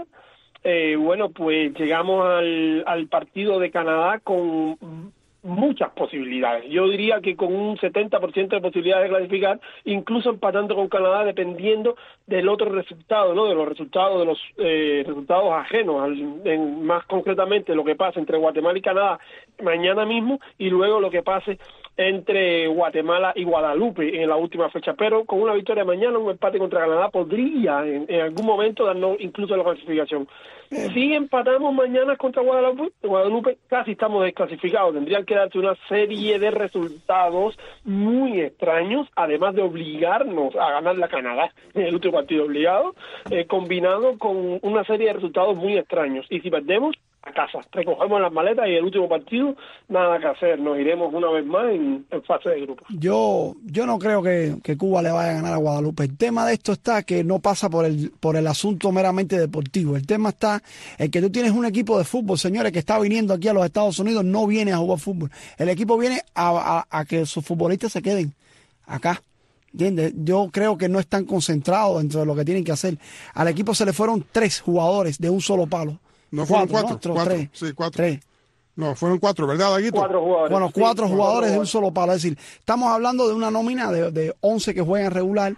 pues llegamos al partido de Canadá con muchas posibilidades. Yo diría que con un 70% de posibilidades de clasificar, incluso empatando con Canadá, dependiendo del otro resultado, ¿no? De los resultados resultados ajenos, más concretamente lo que pase entre Guatemala y Canadá mañana mismo, y luego lo que pase entre Guatemala y Guadalupe en la última fecha. Pero con una victoria mañana, un empate contra Canadá podría en algún momento darnos incluso la clasificación. Si empatamos mañana contra Guadalupe, casi estamos desclasificados. Tendrían que darse una serie de resultados muy extraños, además de obligarnos a ganar la Canadá en el último partido obligado, combinado con una serie de resultados muy extraños. Y si perdemos, a casa, recogemos las maletas y el último partido, nada que hacer, nos iremos una vez más en fase de grupos. Yo no creo que Cuba le vaya a ganar a Guadalupe. El tema de esto está que no pasa por el asunto meramente deportivo. El tema está en que tú tienes un equipo de fútbol, señores, que está viniendo aquí a los Estados Unidos, no viene a jugar fútbol. El equipo viene a que sus futbolistas se queden acá. ¿Entiendes? Yo creo que no están concentrados dentro de lo que tienen que hacer. Al equipo se le fueron 3 jugadores de un solo palo. No fueron 4. Sí, 4. 3. No, fueron 4, ¿verdad, Daguito? 4 jugadores. Bueno, 4 jugadores de un solo palo. Es decir, estamos hablando de una nómina de 11 que juegan regular.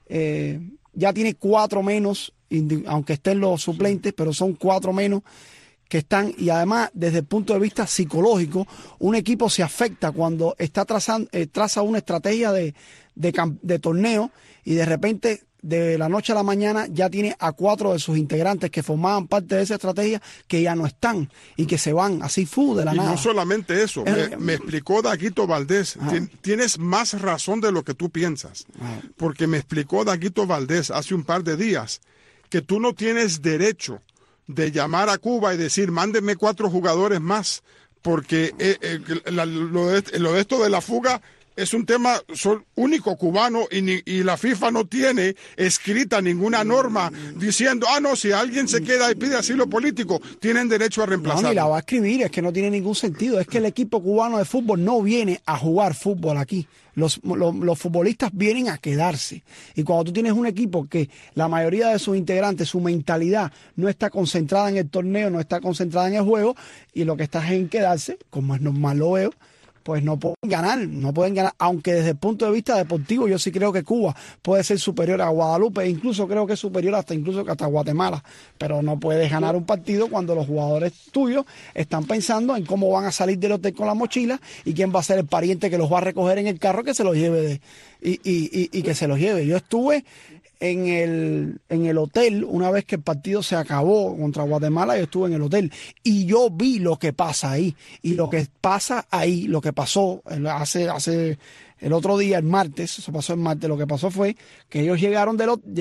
Ya tiene 4 menos, aunque estén los suplentes, pero son 4 menos que están. Y además, desde el punto de vista psicológico, un equipo se afecta cuando traza una estrategia de torneo y de repente, de la noche a la mañana, ya tiene a 4 de sus integrantes que formaban parte de esa estrategia que ya no están y que se van así de la nada. Y no solamente eso, me explicó Daguito Valdés, tienes más razón de lo que tú piensas, porque me explicó Daguito Valdés hace un par de días que tú no tienes derecho de llamar a Cuba y decir, mándenme 4 jugadores más, porque lo de esto de la fuga es un tema único cubano y la FIFA no tiene escrita ninguna norma diciendo, no, si alguien se queda y pide asilo político, tienen derecho a reemplazarlo. No, ni la va a escribir, es que no tiene ningún sentido. Es que el equipo cubano de fútbol no viene a jugar fútbol aquí. Los futbolistas vienen a quedarse. Y cuando tú tienes un equipo que la mayoría de sus integrantes, su mentalidad no está concentrada en el torneo, no está concentrada en el juego, y lo que está es en quedarse, como es normal lo veo, pues no pueden ganar, aunque desde el punto de vista deportivo yo sí creo que Cuba puede ser superior a Guadalupe, incluso creo que es superior hasta Guatemala, pero no puedes ganar un partido cuando los jugadores tuyos están pensando en cómo van a salir del hotel con la mochila y quién va a ser el pariente que los va a recoger en el carro que se los lleve y que se los lleve. Yo estuve en el hotel una vez que el partido se acabó contra Guatemala. Yo estuve en el hotel y yo vi lo que pasa ahí, y lo que pasa ahí, lo que pasó hace el otro día, el martes, eso pasó el martes. Lo que pasó fue que ellos llegaron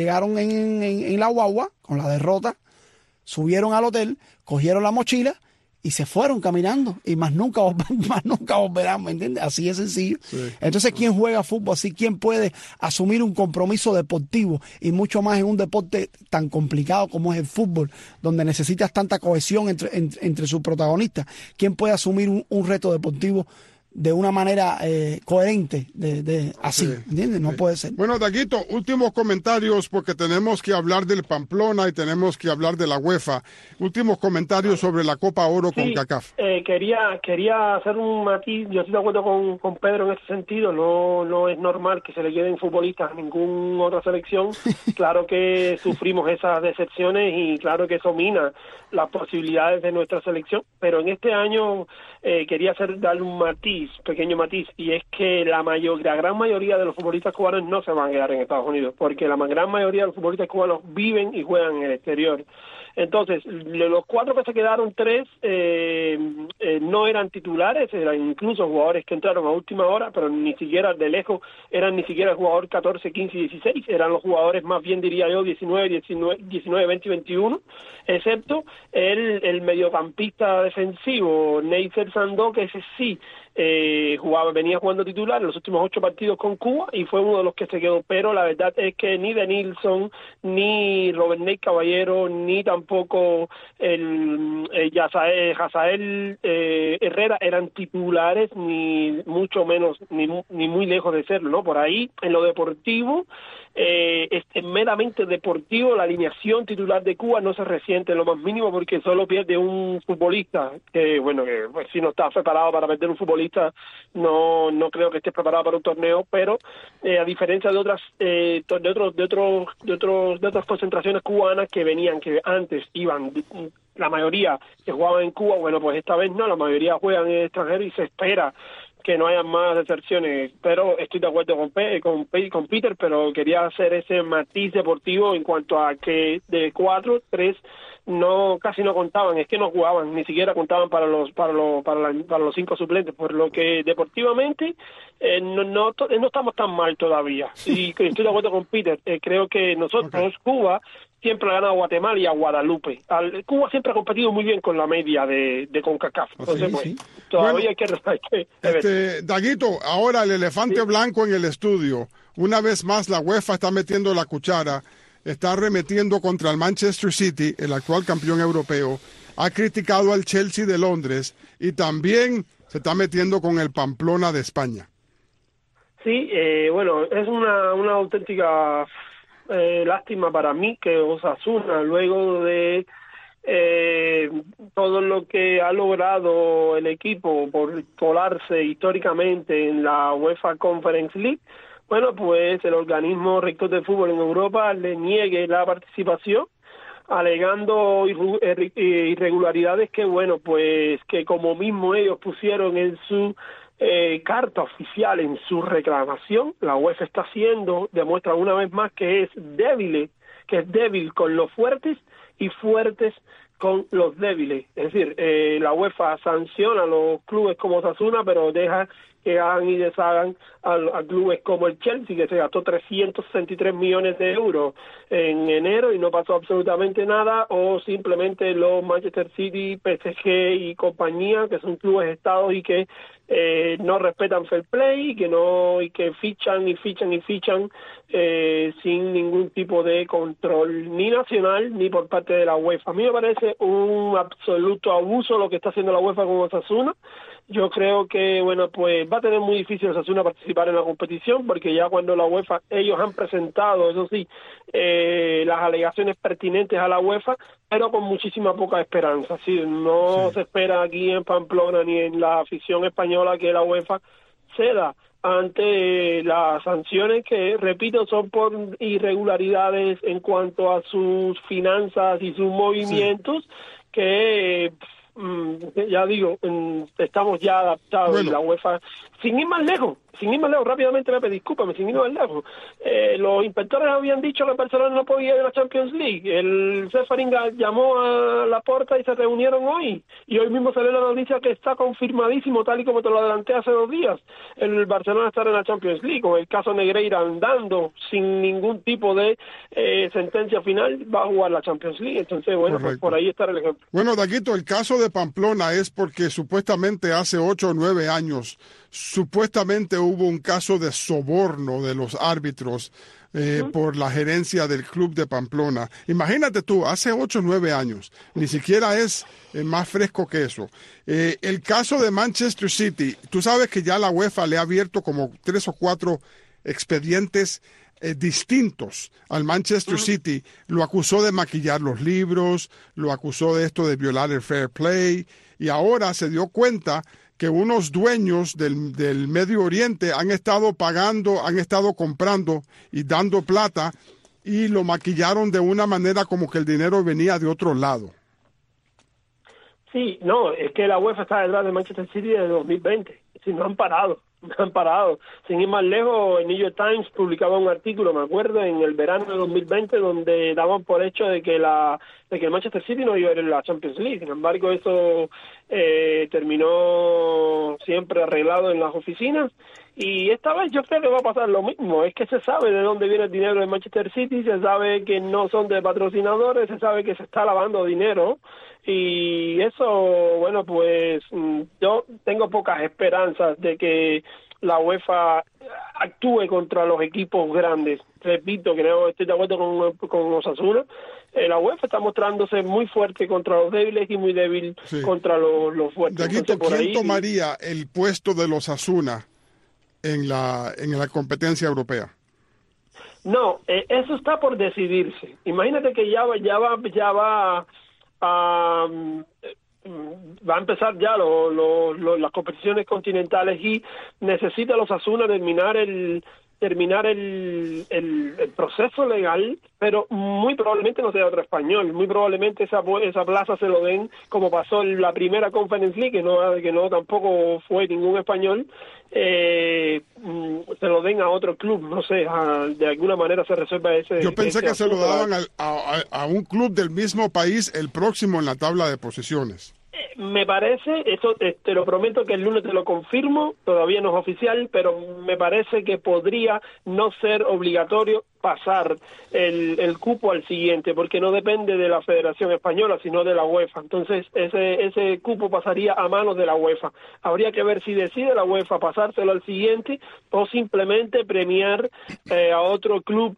en la guagua con la derrota, subieron al hotel, cogieron la mochila y se fueron caminando, y más nunca volverán, ¿me entiendes? Así es sencillo. Sí. Entonces, ¿quién juega fútbol así? ¿Quién puede asumir un compromiso deportivo, y mucho más en un deporte tan complicado como es el fútbol, donde necesitas tanta cohesión entre sus protagonistas? ¿Quién puede asumir un reto deportivo de una manera coherente, así, sí, ¿entiendes? No puede ser. Bueno, Daguito, últimos comentarios, porque tenemos que hablar del Pamplona y tenemos que hablar de la UEFA. Últimos comentarios sobre la Copa Oro con CACAF. Quería hacer un matiz. Yo estoy de acuerdo con Pedro en ese sentido. No es normal que se le queden futbolistas a ninguna otra selección. Claro que sufrimos esas decepciones y claro que eso mina las posibilidades de nuestra selección, pero en este año quería darle un pequeño matiz, y es que la gran mayoría de los futbolistas cubanos no se van a quedar en Estados Unidos, porque la gran mayoría de los futbolistas cubanos viven y juegan en el exterior. Entonces, los 4 que se quedaron, 3 no eran titulares, eran incluso jugadores que entraron a última hora, pero ni siquiera de lejos eran ni siquiera el jugador 14, 15 y 16, eran los jugadores más bien, diría yo, 19, 20 y 21, excepto el mediocampista defensivo, Neisser Sandó, que ese sí venía jugando titular en los últimos 8 partidos con Cuba y fue uno de los que se quedó, pero la verdad es que ni De Nilsson, ni Robert Ney Caballero, ni tampoco Hazael Herrera eran titulares, ni mucho menos, ni muy lejos de serlo, ¿no? Por ahí, en lo deportivo, meramente deportivo, la alineación titular de Cuba no se resiente en lo más mínimo, porque solo pierde un futbolista que pues, si no está preparado para perder un futbolista, no creo que esté preparado para un torneo, pero a diferencia de otras concentraciones cubanas que antes iban, la mayoría que jugaban en Cuba, bueno, pues esta vez no, la mayoría juegan en el extranjero y se espera que no haya más deserciones, pero estoy de acuerdo con Peter, pero quería hacer ese matiz deportivo en cuanto a que de 4, 3 casi no contaban, es que no jugaban, ni siquiera contaban para los 5 suplentes, por lo que deportivamente no estamos tan mal todavía. Y estoy de acuerdo con Peter, creo que nosotros, Cuba, siempre ha ganado a Guatemala y a Guadalupe. Cuba siempre ha competido muy bien con la media de CONCACAF. Entonces, todavía hay que ver. Daguito, ahora el elefante blanco en el estudio. Una vez más la UEFA está metiendo la cuchara, está arremetiendo contra el Manchester City, el actual campeón europeo. Ha criticado al Chelsea de Londres y también se está metiendo con el Pamplona de España. Sí, es una auténtica lástima para mí que Osasuna, luego de todo lo que ha logrado el equipo por colarse históricamente en la UEFA Conference League, bueno, pues el organismo rector de fútbol en Europa le niegue la participación, alegando irregularidades que, bueno, pues que como mismo ellos pusieron en su carta oficial, en su reclamación, la UEFA demuestra una vez más que es débil con los fuertes y fuertes con los débiles. Es decir, la UEFA sanciona a los clubes como Osasuna, pero deja que hagan y deshagan a clubes como el Chelsea, que se gastó 363 millones de euros en enero y no pasó absolutamente nada, o simplemente los Manchester City, PSG y compañía, que son clubes estados y que no respetan fair play y que fichan sin ningún tipo de control ni nacional ni por parte de la UEFA. A mí me parece un absoluto abuso lo que está haciendo la UEFA con Osasuna. Yo creo que, bueno, pues va a tener muy difícil Osasuna participar en la competición, porque ya cuando la UEFA, ellos han presentado, eso sí, las alegaciones pertinentes a la UEFA, pero con muchísima poca esperanza. ¿Sí? No se espera aquí en Pamplona ni en la afición española que la UEFA ceda ante las sanciones que, repito, son por irregularidades en cuanto a sus finanzas y sus movimientos, que ya digo, estamos ya adaptados en la UEFA. Sin ir más lejos, rápidamente, Pepe, discúlpame, sin ir más lejos, los inspectores habían dicho que el Barcelona no podía ir a la Champions League. El Ceferin llamó a Laporta y se reunieron hoy, y hoy mismo salió la noticia que está confirmadísimo, tal y como te lo adelanté hace 2 días, el Barcelona estará en la Champions League, con el caso Negreira andando sin ningún tipo de sentencia final, va a jugar la Champions League. Entonces, bueno, pues por ahí está el ejemplo. Bueno, Daguito, el caso de Pamplona es porque supuestamente hace 8 o 9 años supuestamente hubo un caso de soborno de los árbitros por la gerencia del club de Pamplona. Imagínate tú, hace 8 o 9 años, ni siquiera es más fresco que eso. El caso de Manchester City, tú sabes que ya la UEFA le ha abierto como 3 o 4 expedientes distintos al Manchester City. Lo acusó de maquillar los libros, lo acusó de esto de violar el fair play, y ahora se dio cuenta que unos dueños del Medio Oriente han estado pagando, han estado comprando y dando plata, y lo maquillaron de una manera como que el dinero venía de otro lado. Sí, no, es que la UEFA está detrás de Manchester City desde 2020, si no han parado. Sin ir más lejos, el New York Times publicaba un artículo, me acuerdo, en el verano de 2020, donde daban por hecho de que el Manchester City no iba a ir a la Champions League. Sin embargo, eso terminó siempre arreglado en las oficinas, y esta vez yo creo que va a pasar lo mismo. Es que se sabe de dónde viene el dinero de Manchester City, se sabe que no son de patrocinadores, se sabe que se está lavando dinero, y eso, bueno, pues yo tengo pocas esperanzas de que la UEFA actúe contra los equipos grandes. Repito, creo, estoy de acuerdo con Osasuna. La UEFA está mostrándose muy fuerte contra los débiles y muy débil contra los fuertes. Daguito, entonces, ¿quién tomaría el puesto de los Osasuna en la competencia europea? No, eso está por decidirse. Imagínate que ya va a empezar ya las competiciones continentales, y necesita los Osasuna terminar el proceso legal, pero muy probablemente no sea otro español. Muy probablemente esa plaza se lo den, como pasó en la primera Conference League, que no tampoco fue ningún español, se lo den a otro club, no sé, de alguna manera se resuelva ese. Yo pensé que se lo daban a un club del mismo país, el próximo en la tabla de posiciones. Me parece, eso te lo prometo que el lunes te lo confirmo, todavía no es oficial, pero me parece que podría no ser obligatorio pasar el cupo al siguiente, porque no depende de la Federación Española, sino de la UEFA. Entonces, ese cupo pasaría a manos de la UEFA. Habría que ver si decide la UEFA pasárselo al siguiente, o simplemente premiar a otro club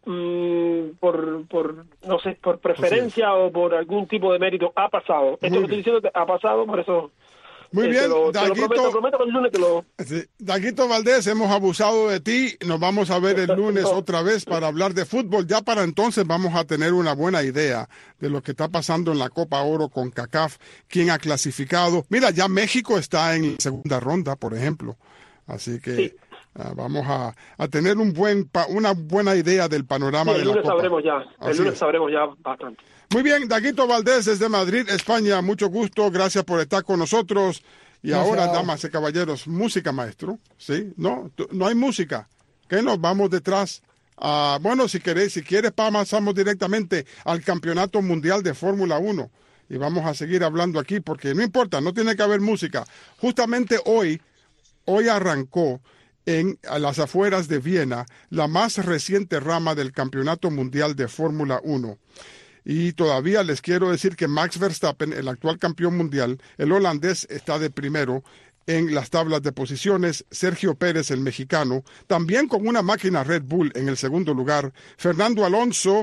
por preferencia o por algún tipo de mérito. Ha pasado. Esto que estoy diciendo ha pasado, por eso. Muy bien, Daguito, te lo prometo que el lunes te lo... Daguito Valdés, hemos abusado de ti. Nos vamos a ver el lunes otra vez para hablar de fútbol. Ya para entonces vamos a tener una buena idea de lo que está pasando en la Copa Oro con CACAF, quién ha clasificado. Mira, ya México está en segunda ronda, por ejemplo. Así que vamos a tener una buena idea del panorama de la Copa. El lunes sabremos ya bastante. Muy bien, Daguito Valdés desde Madrid, España, mucho gusto, gracias por estar con nosotros. Y ahora, damas y caballeros, música, maestro, ¿sí? No hay música, que nos vamos detrás. Bueno, si quieres, pasamos directamente al Campeonato Mundial de Fórmula 1. Y vamos a seguir hablando aquí, porque no importa, no tiene que haber música. Justamente hoy arrancó a las afueras de Viena la más reciente rama del Campeonato Mundial de Fórmula 1. Y todavía les quiero decir que Max Verstappen, el actual campeón mundial, el holandés, está de primero en las tablas de posiciones. Sergio Pérez, el mexicano, también con una máquina Red Bull en el segundo lugar. Fernando Alonso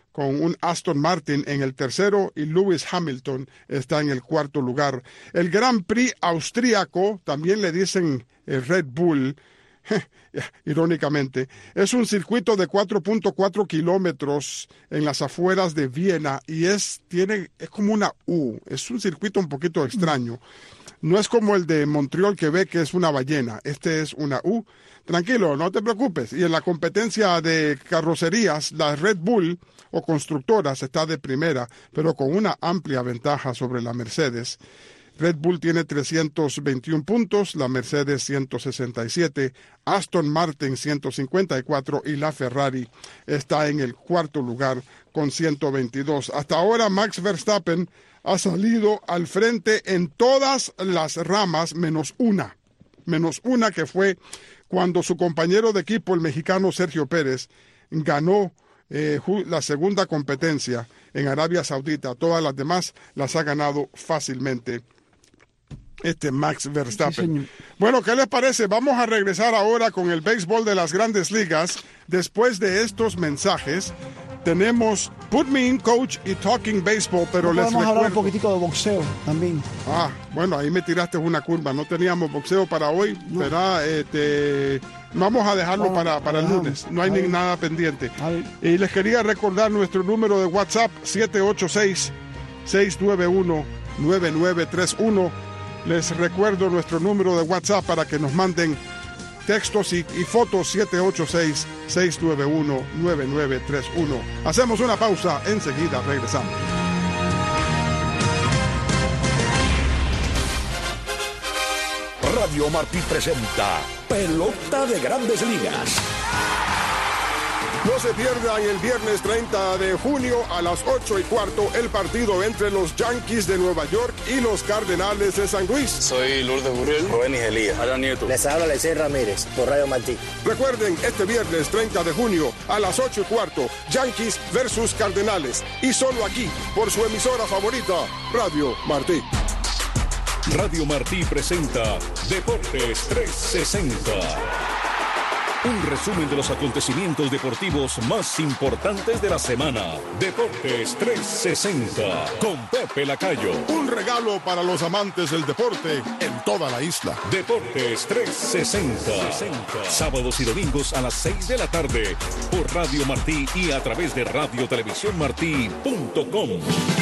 con un Aston Martin en el tercero y Lewis Hamilton está en el cuarto lugar. El Grand Prix austríaco, también le dicen el Red Bull, irónicamente, es un circuito de 4.4 kilómetros en las afueras de Viena y es como una U, es un circuito un poquito extraño. No es como el de Montreal, Quebec, que es una ballena, este es una U. Tranquilo, no te preocupes. Y en la competencia de carrocerías, la Red Bull o constructoras está de primera, pero con una amplia ventaja sobre la Mercedes. Red Bull tiene 321 puntos, la Mercedes 167, Aston Martin 154 y la Ferrari está en el cuarto lugar con 122. Hasta ahora Max Verstappen ha salido al frente en todas las ramas menos una que fue cuando su compañero de equipo, el mexicano Sergio Pérez, ganó la segunda competencia en Arabia Saudita. Todas las demás las ha ganado fácilmente Max Verstappen. Sí, bueno, ¿qué les parece? Vamos a regresar ahora con el béisbol de las Grandes Ligas. Después de estos mensajes, tenemos Put Me In Coach y Talking Baseball, pero les recuerdo... Podemos hablar un poquitico de boxeo también. Bueno, ahí me tiraste una curva. No teníamos boxeo para hoy, ¿verdad? Vamos a dejarlo para el lunes. No hay nada pendiente. Y les quería recordar nuestro número de WhatsApp, 786-691-9931. Les recuerdo nuestro número de WhatsApp para que nos manden textos y fotos, 786-691-9931. Hacemos una pausa, enseguida regresamos. Radio Martí presenta Pelota de Grandes Ligas. No se pierdan el viernes 30 de junio a las 8:15 el partido entre los Yankees de Nueva York y los Cardenales de San Luis. Soy Lourdes Gurriel, Rubén Elías, Adán Nieto. Les habla Lecey Ramírez por Radio Martí. Recuerden, este viernes 30 de junio a las 8:15, Yankees versus Cardenales. Y solo aquí, por su emisora favorita, Radio Martí. Radio Martí presenta Deportes 360. Un resumen de los acontecimientos deportivos más importantes de la semana. Deportes 360 con Pepe Lacayo. Un regalo para los amantes del deporte en toda la isla. Deportes 360. Sábados y domingos a las 6 de la tarde por Radio Martí y a través de radiotelevisiónmartí.com.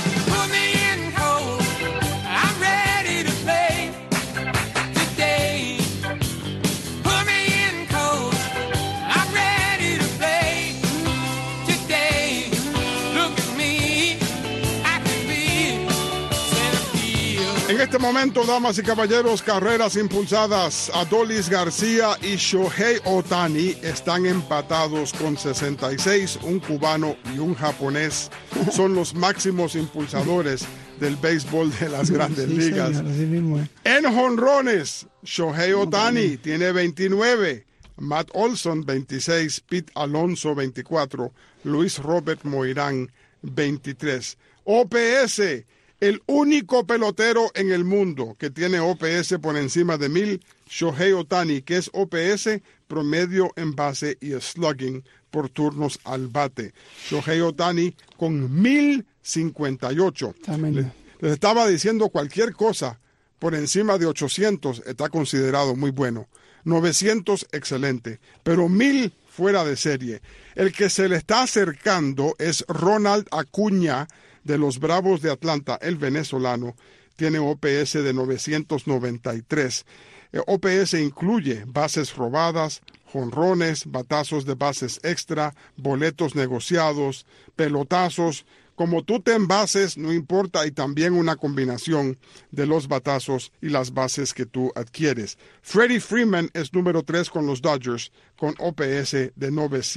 En este momento, damas y caballeros, carreras impulsadas. Adolis García y Shohei Ohtani están empatados con 66. Un cubano y un japonés son los máximos impulsadores del béisbol de las Grandes Ligas. Señor, así mismo es. En jonrones, Shohei Ohtani tiene 29. Matt Olson, 26. Pete Alonso, 24. Luis Robert Moirán, 23. OPS. El único pelotero en el mundo que tiene OPS por encima de 1000, Shohei Ohtani, que es OPS, promedio en base y slugging por turnos al bate. Shohei Ohtani con 1058. Les estaba diciendo cualquier cosa por encima de 800 está considerado muy bueno. 900, excelente. Pero 1000 fuera de serie. El que se le está acercando es Ronald Acuña, de los Bravos de Atlanta, el venezolano, tiene OPS de 993. OPS incluye bases robadas, jonrones, batazos de bases extra, boletos negociados, pelotazos. Como tú te envases, no importa, y también una combinación de los batazos y las bases que tú adquieres. Freddie Freeman es número 3 con los Dodgers, con OPS de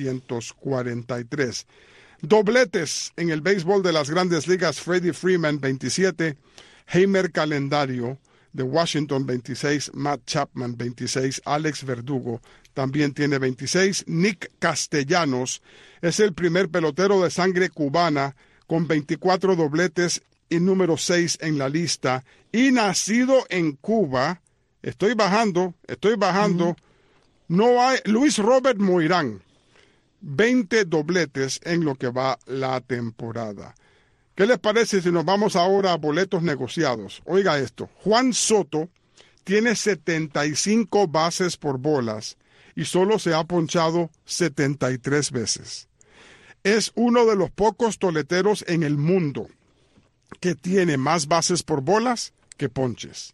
943. Dobletes en el béisbol de las Grandes Ligas. Freddie Freeman, 27. Heimer Calendario, de Washington, 26. Matt Chapman, 26. Alex Verdugo también tiene 26. Nick Castellanos es el primer pelotero de sangre cubana con 24 dobletes y número 6 en la lista. Y nacido en Cuba. Estoy bajando. No hay Luis Robert Moirán. 20 dobletes en lo que va la temporada. ¿Qué les parece si nos vamos ahora a boletos negociados? Oiga esto, Juan Soto tiene 75 bases por bolas y solo se ha ponchado 73 veces. Es uno de los pocos toleteros en el mundo que tiene más bases por bolas que ponches.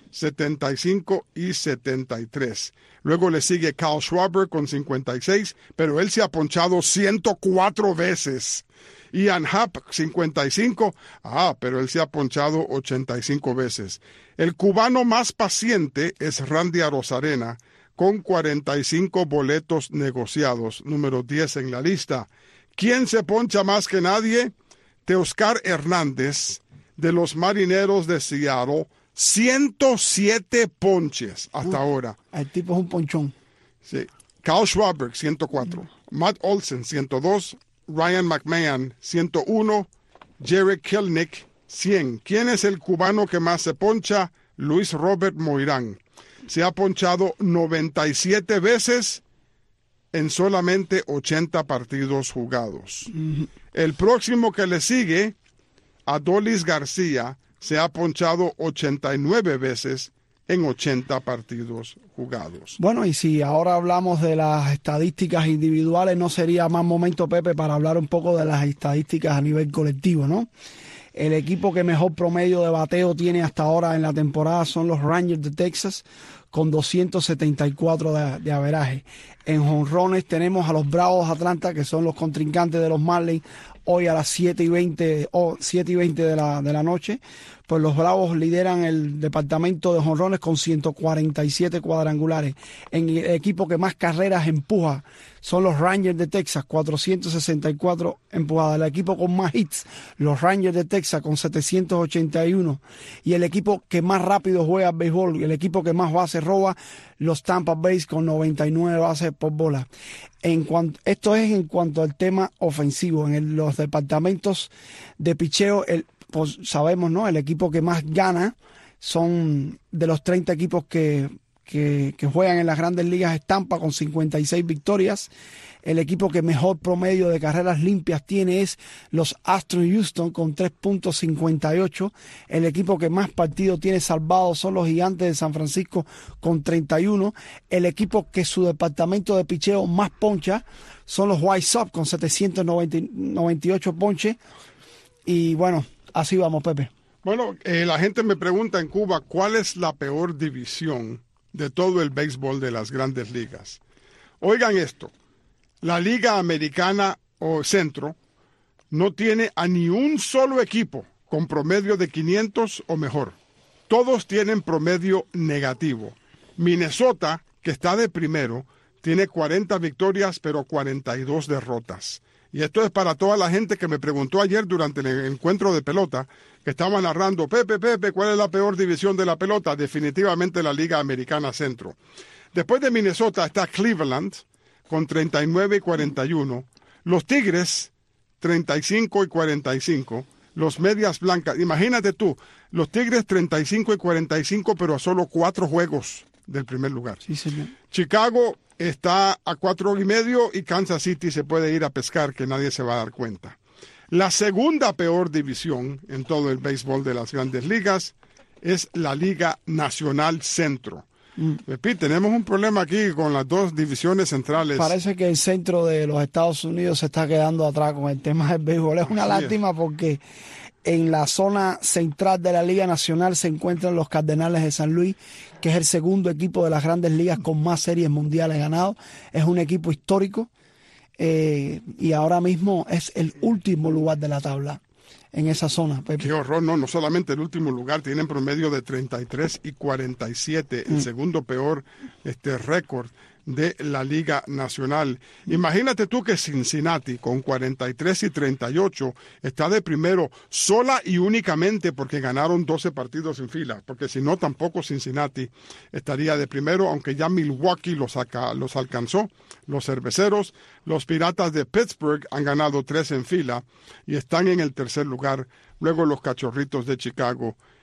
75 y 73. Luego le sigue Kyle Schwarber con 56, pero él se ha ponchado 104 veces. Ian Happ, 55, pero él se ha ponchado 85 veces. El cubano más paciente es Randy Arozarena, con 45 boletos negociados, número 10 en la lista. ¿Quién se poncha más que nadie? Teoscar Hernández, de los Marineros de Seattle, 107 ponches hasta ahora. El tipo es un ponchón. Sí. Kyle Schwarber, 104. Matt Olson, 102. Ryan McMahon, 101. Jerry Kelnick, 100. ¿Quién es el cubano que más se poncha? Luis Robert Moirán. Se ha ponchado 97 veces en solamente 80 partidos jugados. El próximo que le sigue, Adolis García, se ha ponchado 89 veces en 80 partidos jugados. Bueno, y si ahora hablamos de las estadísticas individuales, ¿no sería más momento, Pepe, para hablar un poco de las estadísticas a nivel colectivo, no? El equipo que mejor promedio de bateo tiene hasta ahora en la temporada son los Rangers de Texas, con 274 de averaje. En jonrones tenemos a los Bravos de Atlanta, que son los contrincantes de los Marlins, hoy a las 7:20 de la noche. Pues los Bravos lideran el departamento de jonrones con 147 cuadrangulares. En el equipo que más carreras empuja son los Rangers de Texas, 464 empujadas. El equipo con más hits, los Rangers de Texas, con 781. Y el equipo que más rápido juega al béisbol, el equipo que más bases roba, los Tampa Bay, con 99 bases por bola. Esto es en cuanto al tema ofensivo. En los departamentos de picheo, pues sabemos, ¿no? El equipo que más gana son de los 30 equipos que juegan en las grandes ligas es Tampa, con 56 victorias. El equipo que mejor promedio de carreras limpias tiene es los Astros de Houston, con 3.58. El equipo que más partidos tiene salvados son los Gigantes de San Francisco, con 31. El equipo que su departamento de picheo más poncha son los White Sox, con 798 ponches. Y bueno, así vamos, Pepe. Bueno, la gente me pregunta en Cuba, ¿cuál es la peor división de todo el béisbol de las grandes ligas? Oigan esto, la Liga Americana o Centro no tiene a ni un solo equipo con promedio de 500 o mejor. Todos tienen promedio negativo. Minnesota, que está de primero, tiene 40 victorias pero 42 derrotas. Y esto es para toda la gente que me preguntó ayer durante el encuentro de pelota, que estaba narrando, Pepe, ¿cuál es la peor división de la pelota? Definitivamente la Liga Americana Centro. Después de Minnesota está Cleveland, con 39 y 41. Los Tigres, 35 y 45. Los Medias Blancas, imagínate tú, los Tigres 35 y 45, pero a solo 4 juegos del primer lugar. Sí, señor. Chicago está a 4.5 y Kansas City se puede ir a pescar, que nadie se va a dar cuenta. La segunda peor división en todo el béisbol de las grandes ligas es la Liga Nacional Centro. Tenemos un problema aquí con las dos divisiones centrales. Parece que el centro de los Estados Unidos se está quedando atrás con el tema del béisbol. Es una lástima porque en la zona central de la Liga Nacional se encuentran los Cardenales de San Luis, que es el segundo equipo de las grandes ligas con más series mundiales ganados. Es un equipo histórico y ahora mismo es el último lugar de la tabla en esa zona, Pepe. Qué horror, no solamente el último lugar, tienen promedio de 33 y 47, el segundo peor récord de la Liga Nacional. Imagínate tú que Cincinnati, con 43 y 38, está de primero sola y únicamente porque ganaron 12 partidos en fila, porque si no, tampoco Cincinnati estaría de primero, aunque ya Milwaukee los alcanzó. Los Cerveceros, los Piratas de Pittsburgh han ganado 3 en fila y están en el tercer lugar. Luego los Cachorritos de Chicago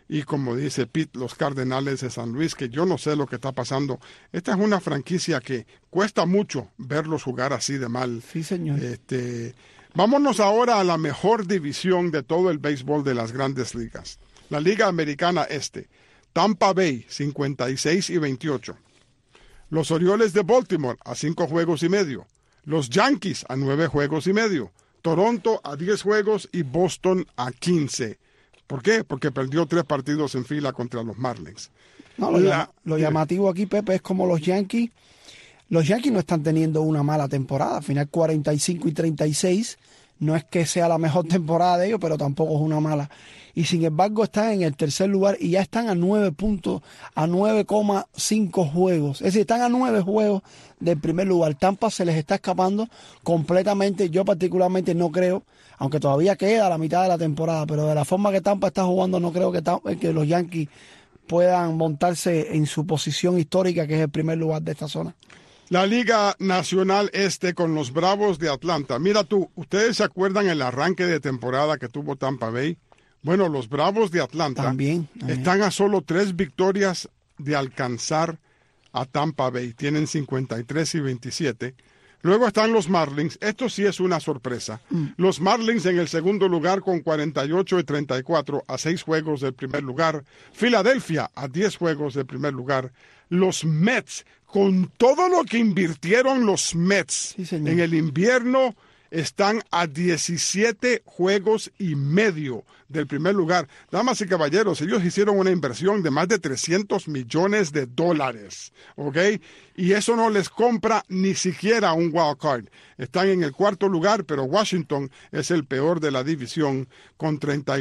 Y como dice Pete, los Cardenales de San Luis, que yo no sé lo que está pasando. Esta es una franquicia que cuesta mucho verlos jugar así de mal. Sí, señor. Vámonos ahora a la mejor división de todo el béisbol de las grandes ligas. La Liga Americana Este. Tampa Bay, 56-28. Los Orioles de Baltimore, a 5 juegos y medio. Los Yankees, a 9 juegos y medio. Toronto, a 10 juegos y Boston, a 15. ¿Por qué? Porque perdió 3 partidos en fila contra los Marlins. No, lo llamativo aquí, Pepe, es como los Yankees. Los Yankees no están teniendo una mala temporada. Al final 45-36. No es que sea la mejor temporada de ellos, pero tampoco es una mala. Y sin embargo están en el tercer lugar y ya están a 9 puntos, a 9,5 juegos. Es decir, están a 9 juegos del primer lugar. Tampa se les está escapando completamente. Yo particularmente no creo, aunque todavía queda la mitad de la temporada, pero de la forma que Tampa está jugando no creo que los Yankees puedan montarse en su posición histórica, que es el primer lugar de esta zona. La Liga Nacional Este con los Bravos de Atlanta. Mira tú, ¿ustedes se acuerdan el arranque de temporada que tuvo Tampa Bay? Bueno, los Bravos de Atlanta también. Están a solo 3 victorias de alcanzar a Tampa Bay. Tienen 53-27. Luego están los Marlins. Esto sí es una sorpresa. Los Marlins en el segundo lugar con 48-34 a 6 juegos del primer lugar. Filadelfia a 10 juegos del primer lugar. Los Mets, con todo lo que invirtieron los Mets en el invierno, están a 17 juegos y medio del primer lugar. Damas y caballeros, ellos hicieron una inversión de más de $300 millones, ¿ok? Y eso no les compra ni siquiera un wild card. Están en el cuarto lugar, pero Washington es el peor de la división con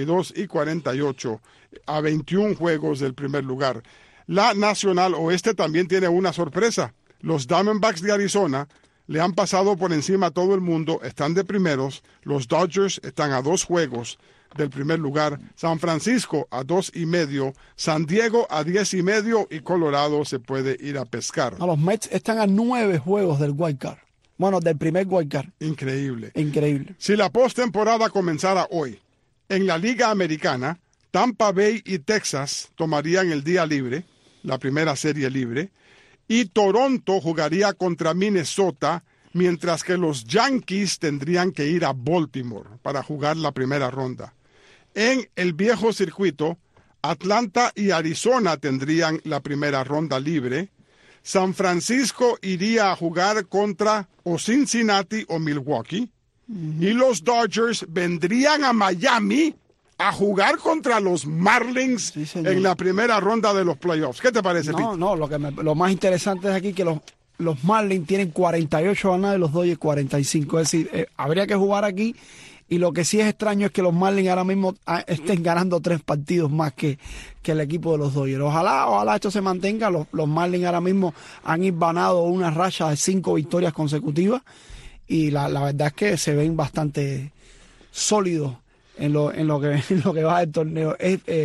32-48 a 21 juegos del primer lugar. La Nacional Oeste también tiene una sorpresa. Los Diamondbacks de Arizona le han pasado por encima a todo el mundo, están de primeros. Los Dodgers están a 2 juegos del primer lugar. San Francisco a 2,5. San Diego a 10,5 y Colorado se puede ir a pescar. Los Mets están a 9 juegos del wild card. Bueno, del primer wild card. Increíble. Increíble. Si la postemporada comenzara hoy, en la Liga Americana, Tampa Bay y Texas tomarían el día libre, la primera serie libre, y Toronto jugaría contra Minnesota, mientras que los Yankees tendrían que ir a Baltimore para jugar la primera ronda. En el viejo circuito, Atlanta y Arizona tendrían la primera ronda libre. San Francisco iría a jugar contra o Cincinnati o Milwaukee. Y los Dodgers vendrían a Miami a jugar contra los Marlins en la primera ronda de los playoffs. ¿Qué te parece, Pete? No, lo más interesante es aquí que los Marlins tienen 48 ganados y los Dodgers 45. Es decir, habría que jugar aquí. Y lo que sí es extraño es que los Marlins ahora mismo estén ganando 3 partidos más que el equipo de los Dodgers. Ojalá esto se mantenga. Los Marlins ahora mismo han ganado una racha de 5 victorias consecutivas. Y la verdad es que se ven bastante sólidos en lo que va del torneo.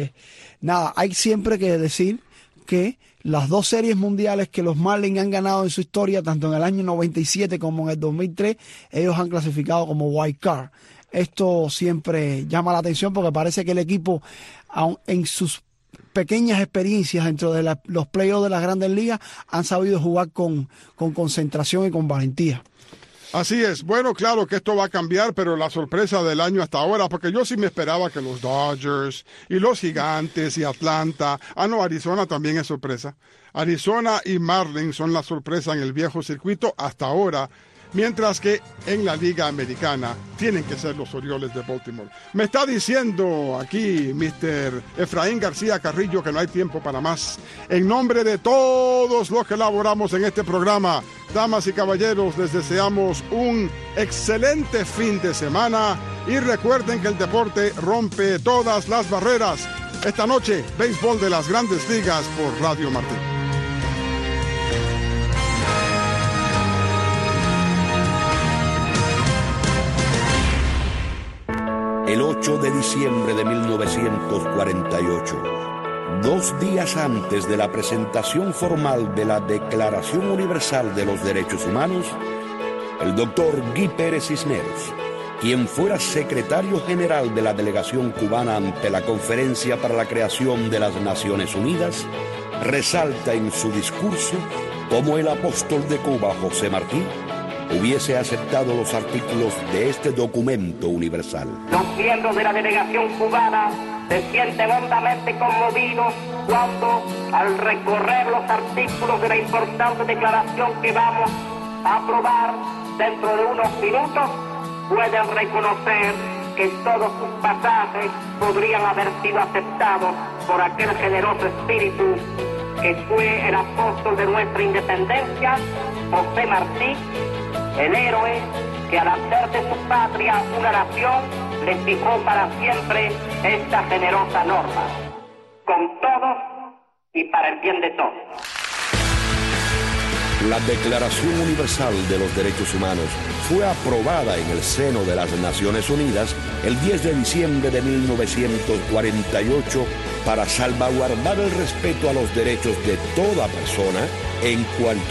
Nada, hay siempre que decir que las 2 series mundiales que los Marlins han ganado en su historia, tanto en el año 97 como en el 2003, ellos han clasificado como wild card. Esto siempre llama la atención porque parece que el equipo, en sus pequeñas experiencias dentro de los playoffs de las grandes ligas, han sabido jugar con concentración y con valentía. Así es. Bueno, claro que esto va a cambiar, pero la sorpresa del año hasta ahora, porque yo sí me esperaba que los Dodgers y los Gigantes y Atlanta, Arizona también es sorpresa. Arizona y Marlins son la sorpresa en el viejo circuito hasta ahora, mientras que en la Liga Americana tienen que ser los Orioles de Baltimore. Me está diciendo aquí Mr. Efraín García Carrillo que no hay tiempo para más. En nombre de todos los que laboramos en este programa, damas y caballeros, les deseamos un excelente fin de semana y recuerden que el deporte rompe todas las barreras. Esta noche, béisbol de las Grandes Ligas por Radio Martín. El 8 de diciembre de 1948, 2 días antes de la presentación formal de la Declaración Universal de los Derechos Humanos, el doctor Guy Pérez Cisneros, quien fuera secretario general de la delegación cubana ante la Conferencia para la Creación de las Naciones Unidas, resalta en su discurso cómo el apóstol de Cuba, José Martí, hubiese aceptado los artículos de este documento universal. Los miembros de la delegación cubana se sienten hondamente conmovidos cuando, al recorrer los artículos de la importante declaración que vamos a aprobar dentro de unos minutos, pueden reconocer que todos sus pasajes podrían haber sido aceptados por aquel generoso espíritu que fue el apóstol de nuestra independencia, José Martí, el héroe que al hacer de su patria una nación le fijó para siempre esta generosa norma, con todos y para el bien de todos. La Declaración Universal de los Derechos Humanos fue aprobada en el seno de las Naciones Unidas el 10 de diciembre de 1948 para salvaguardar el respeto a los derechos de toda persona en cualquier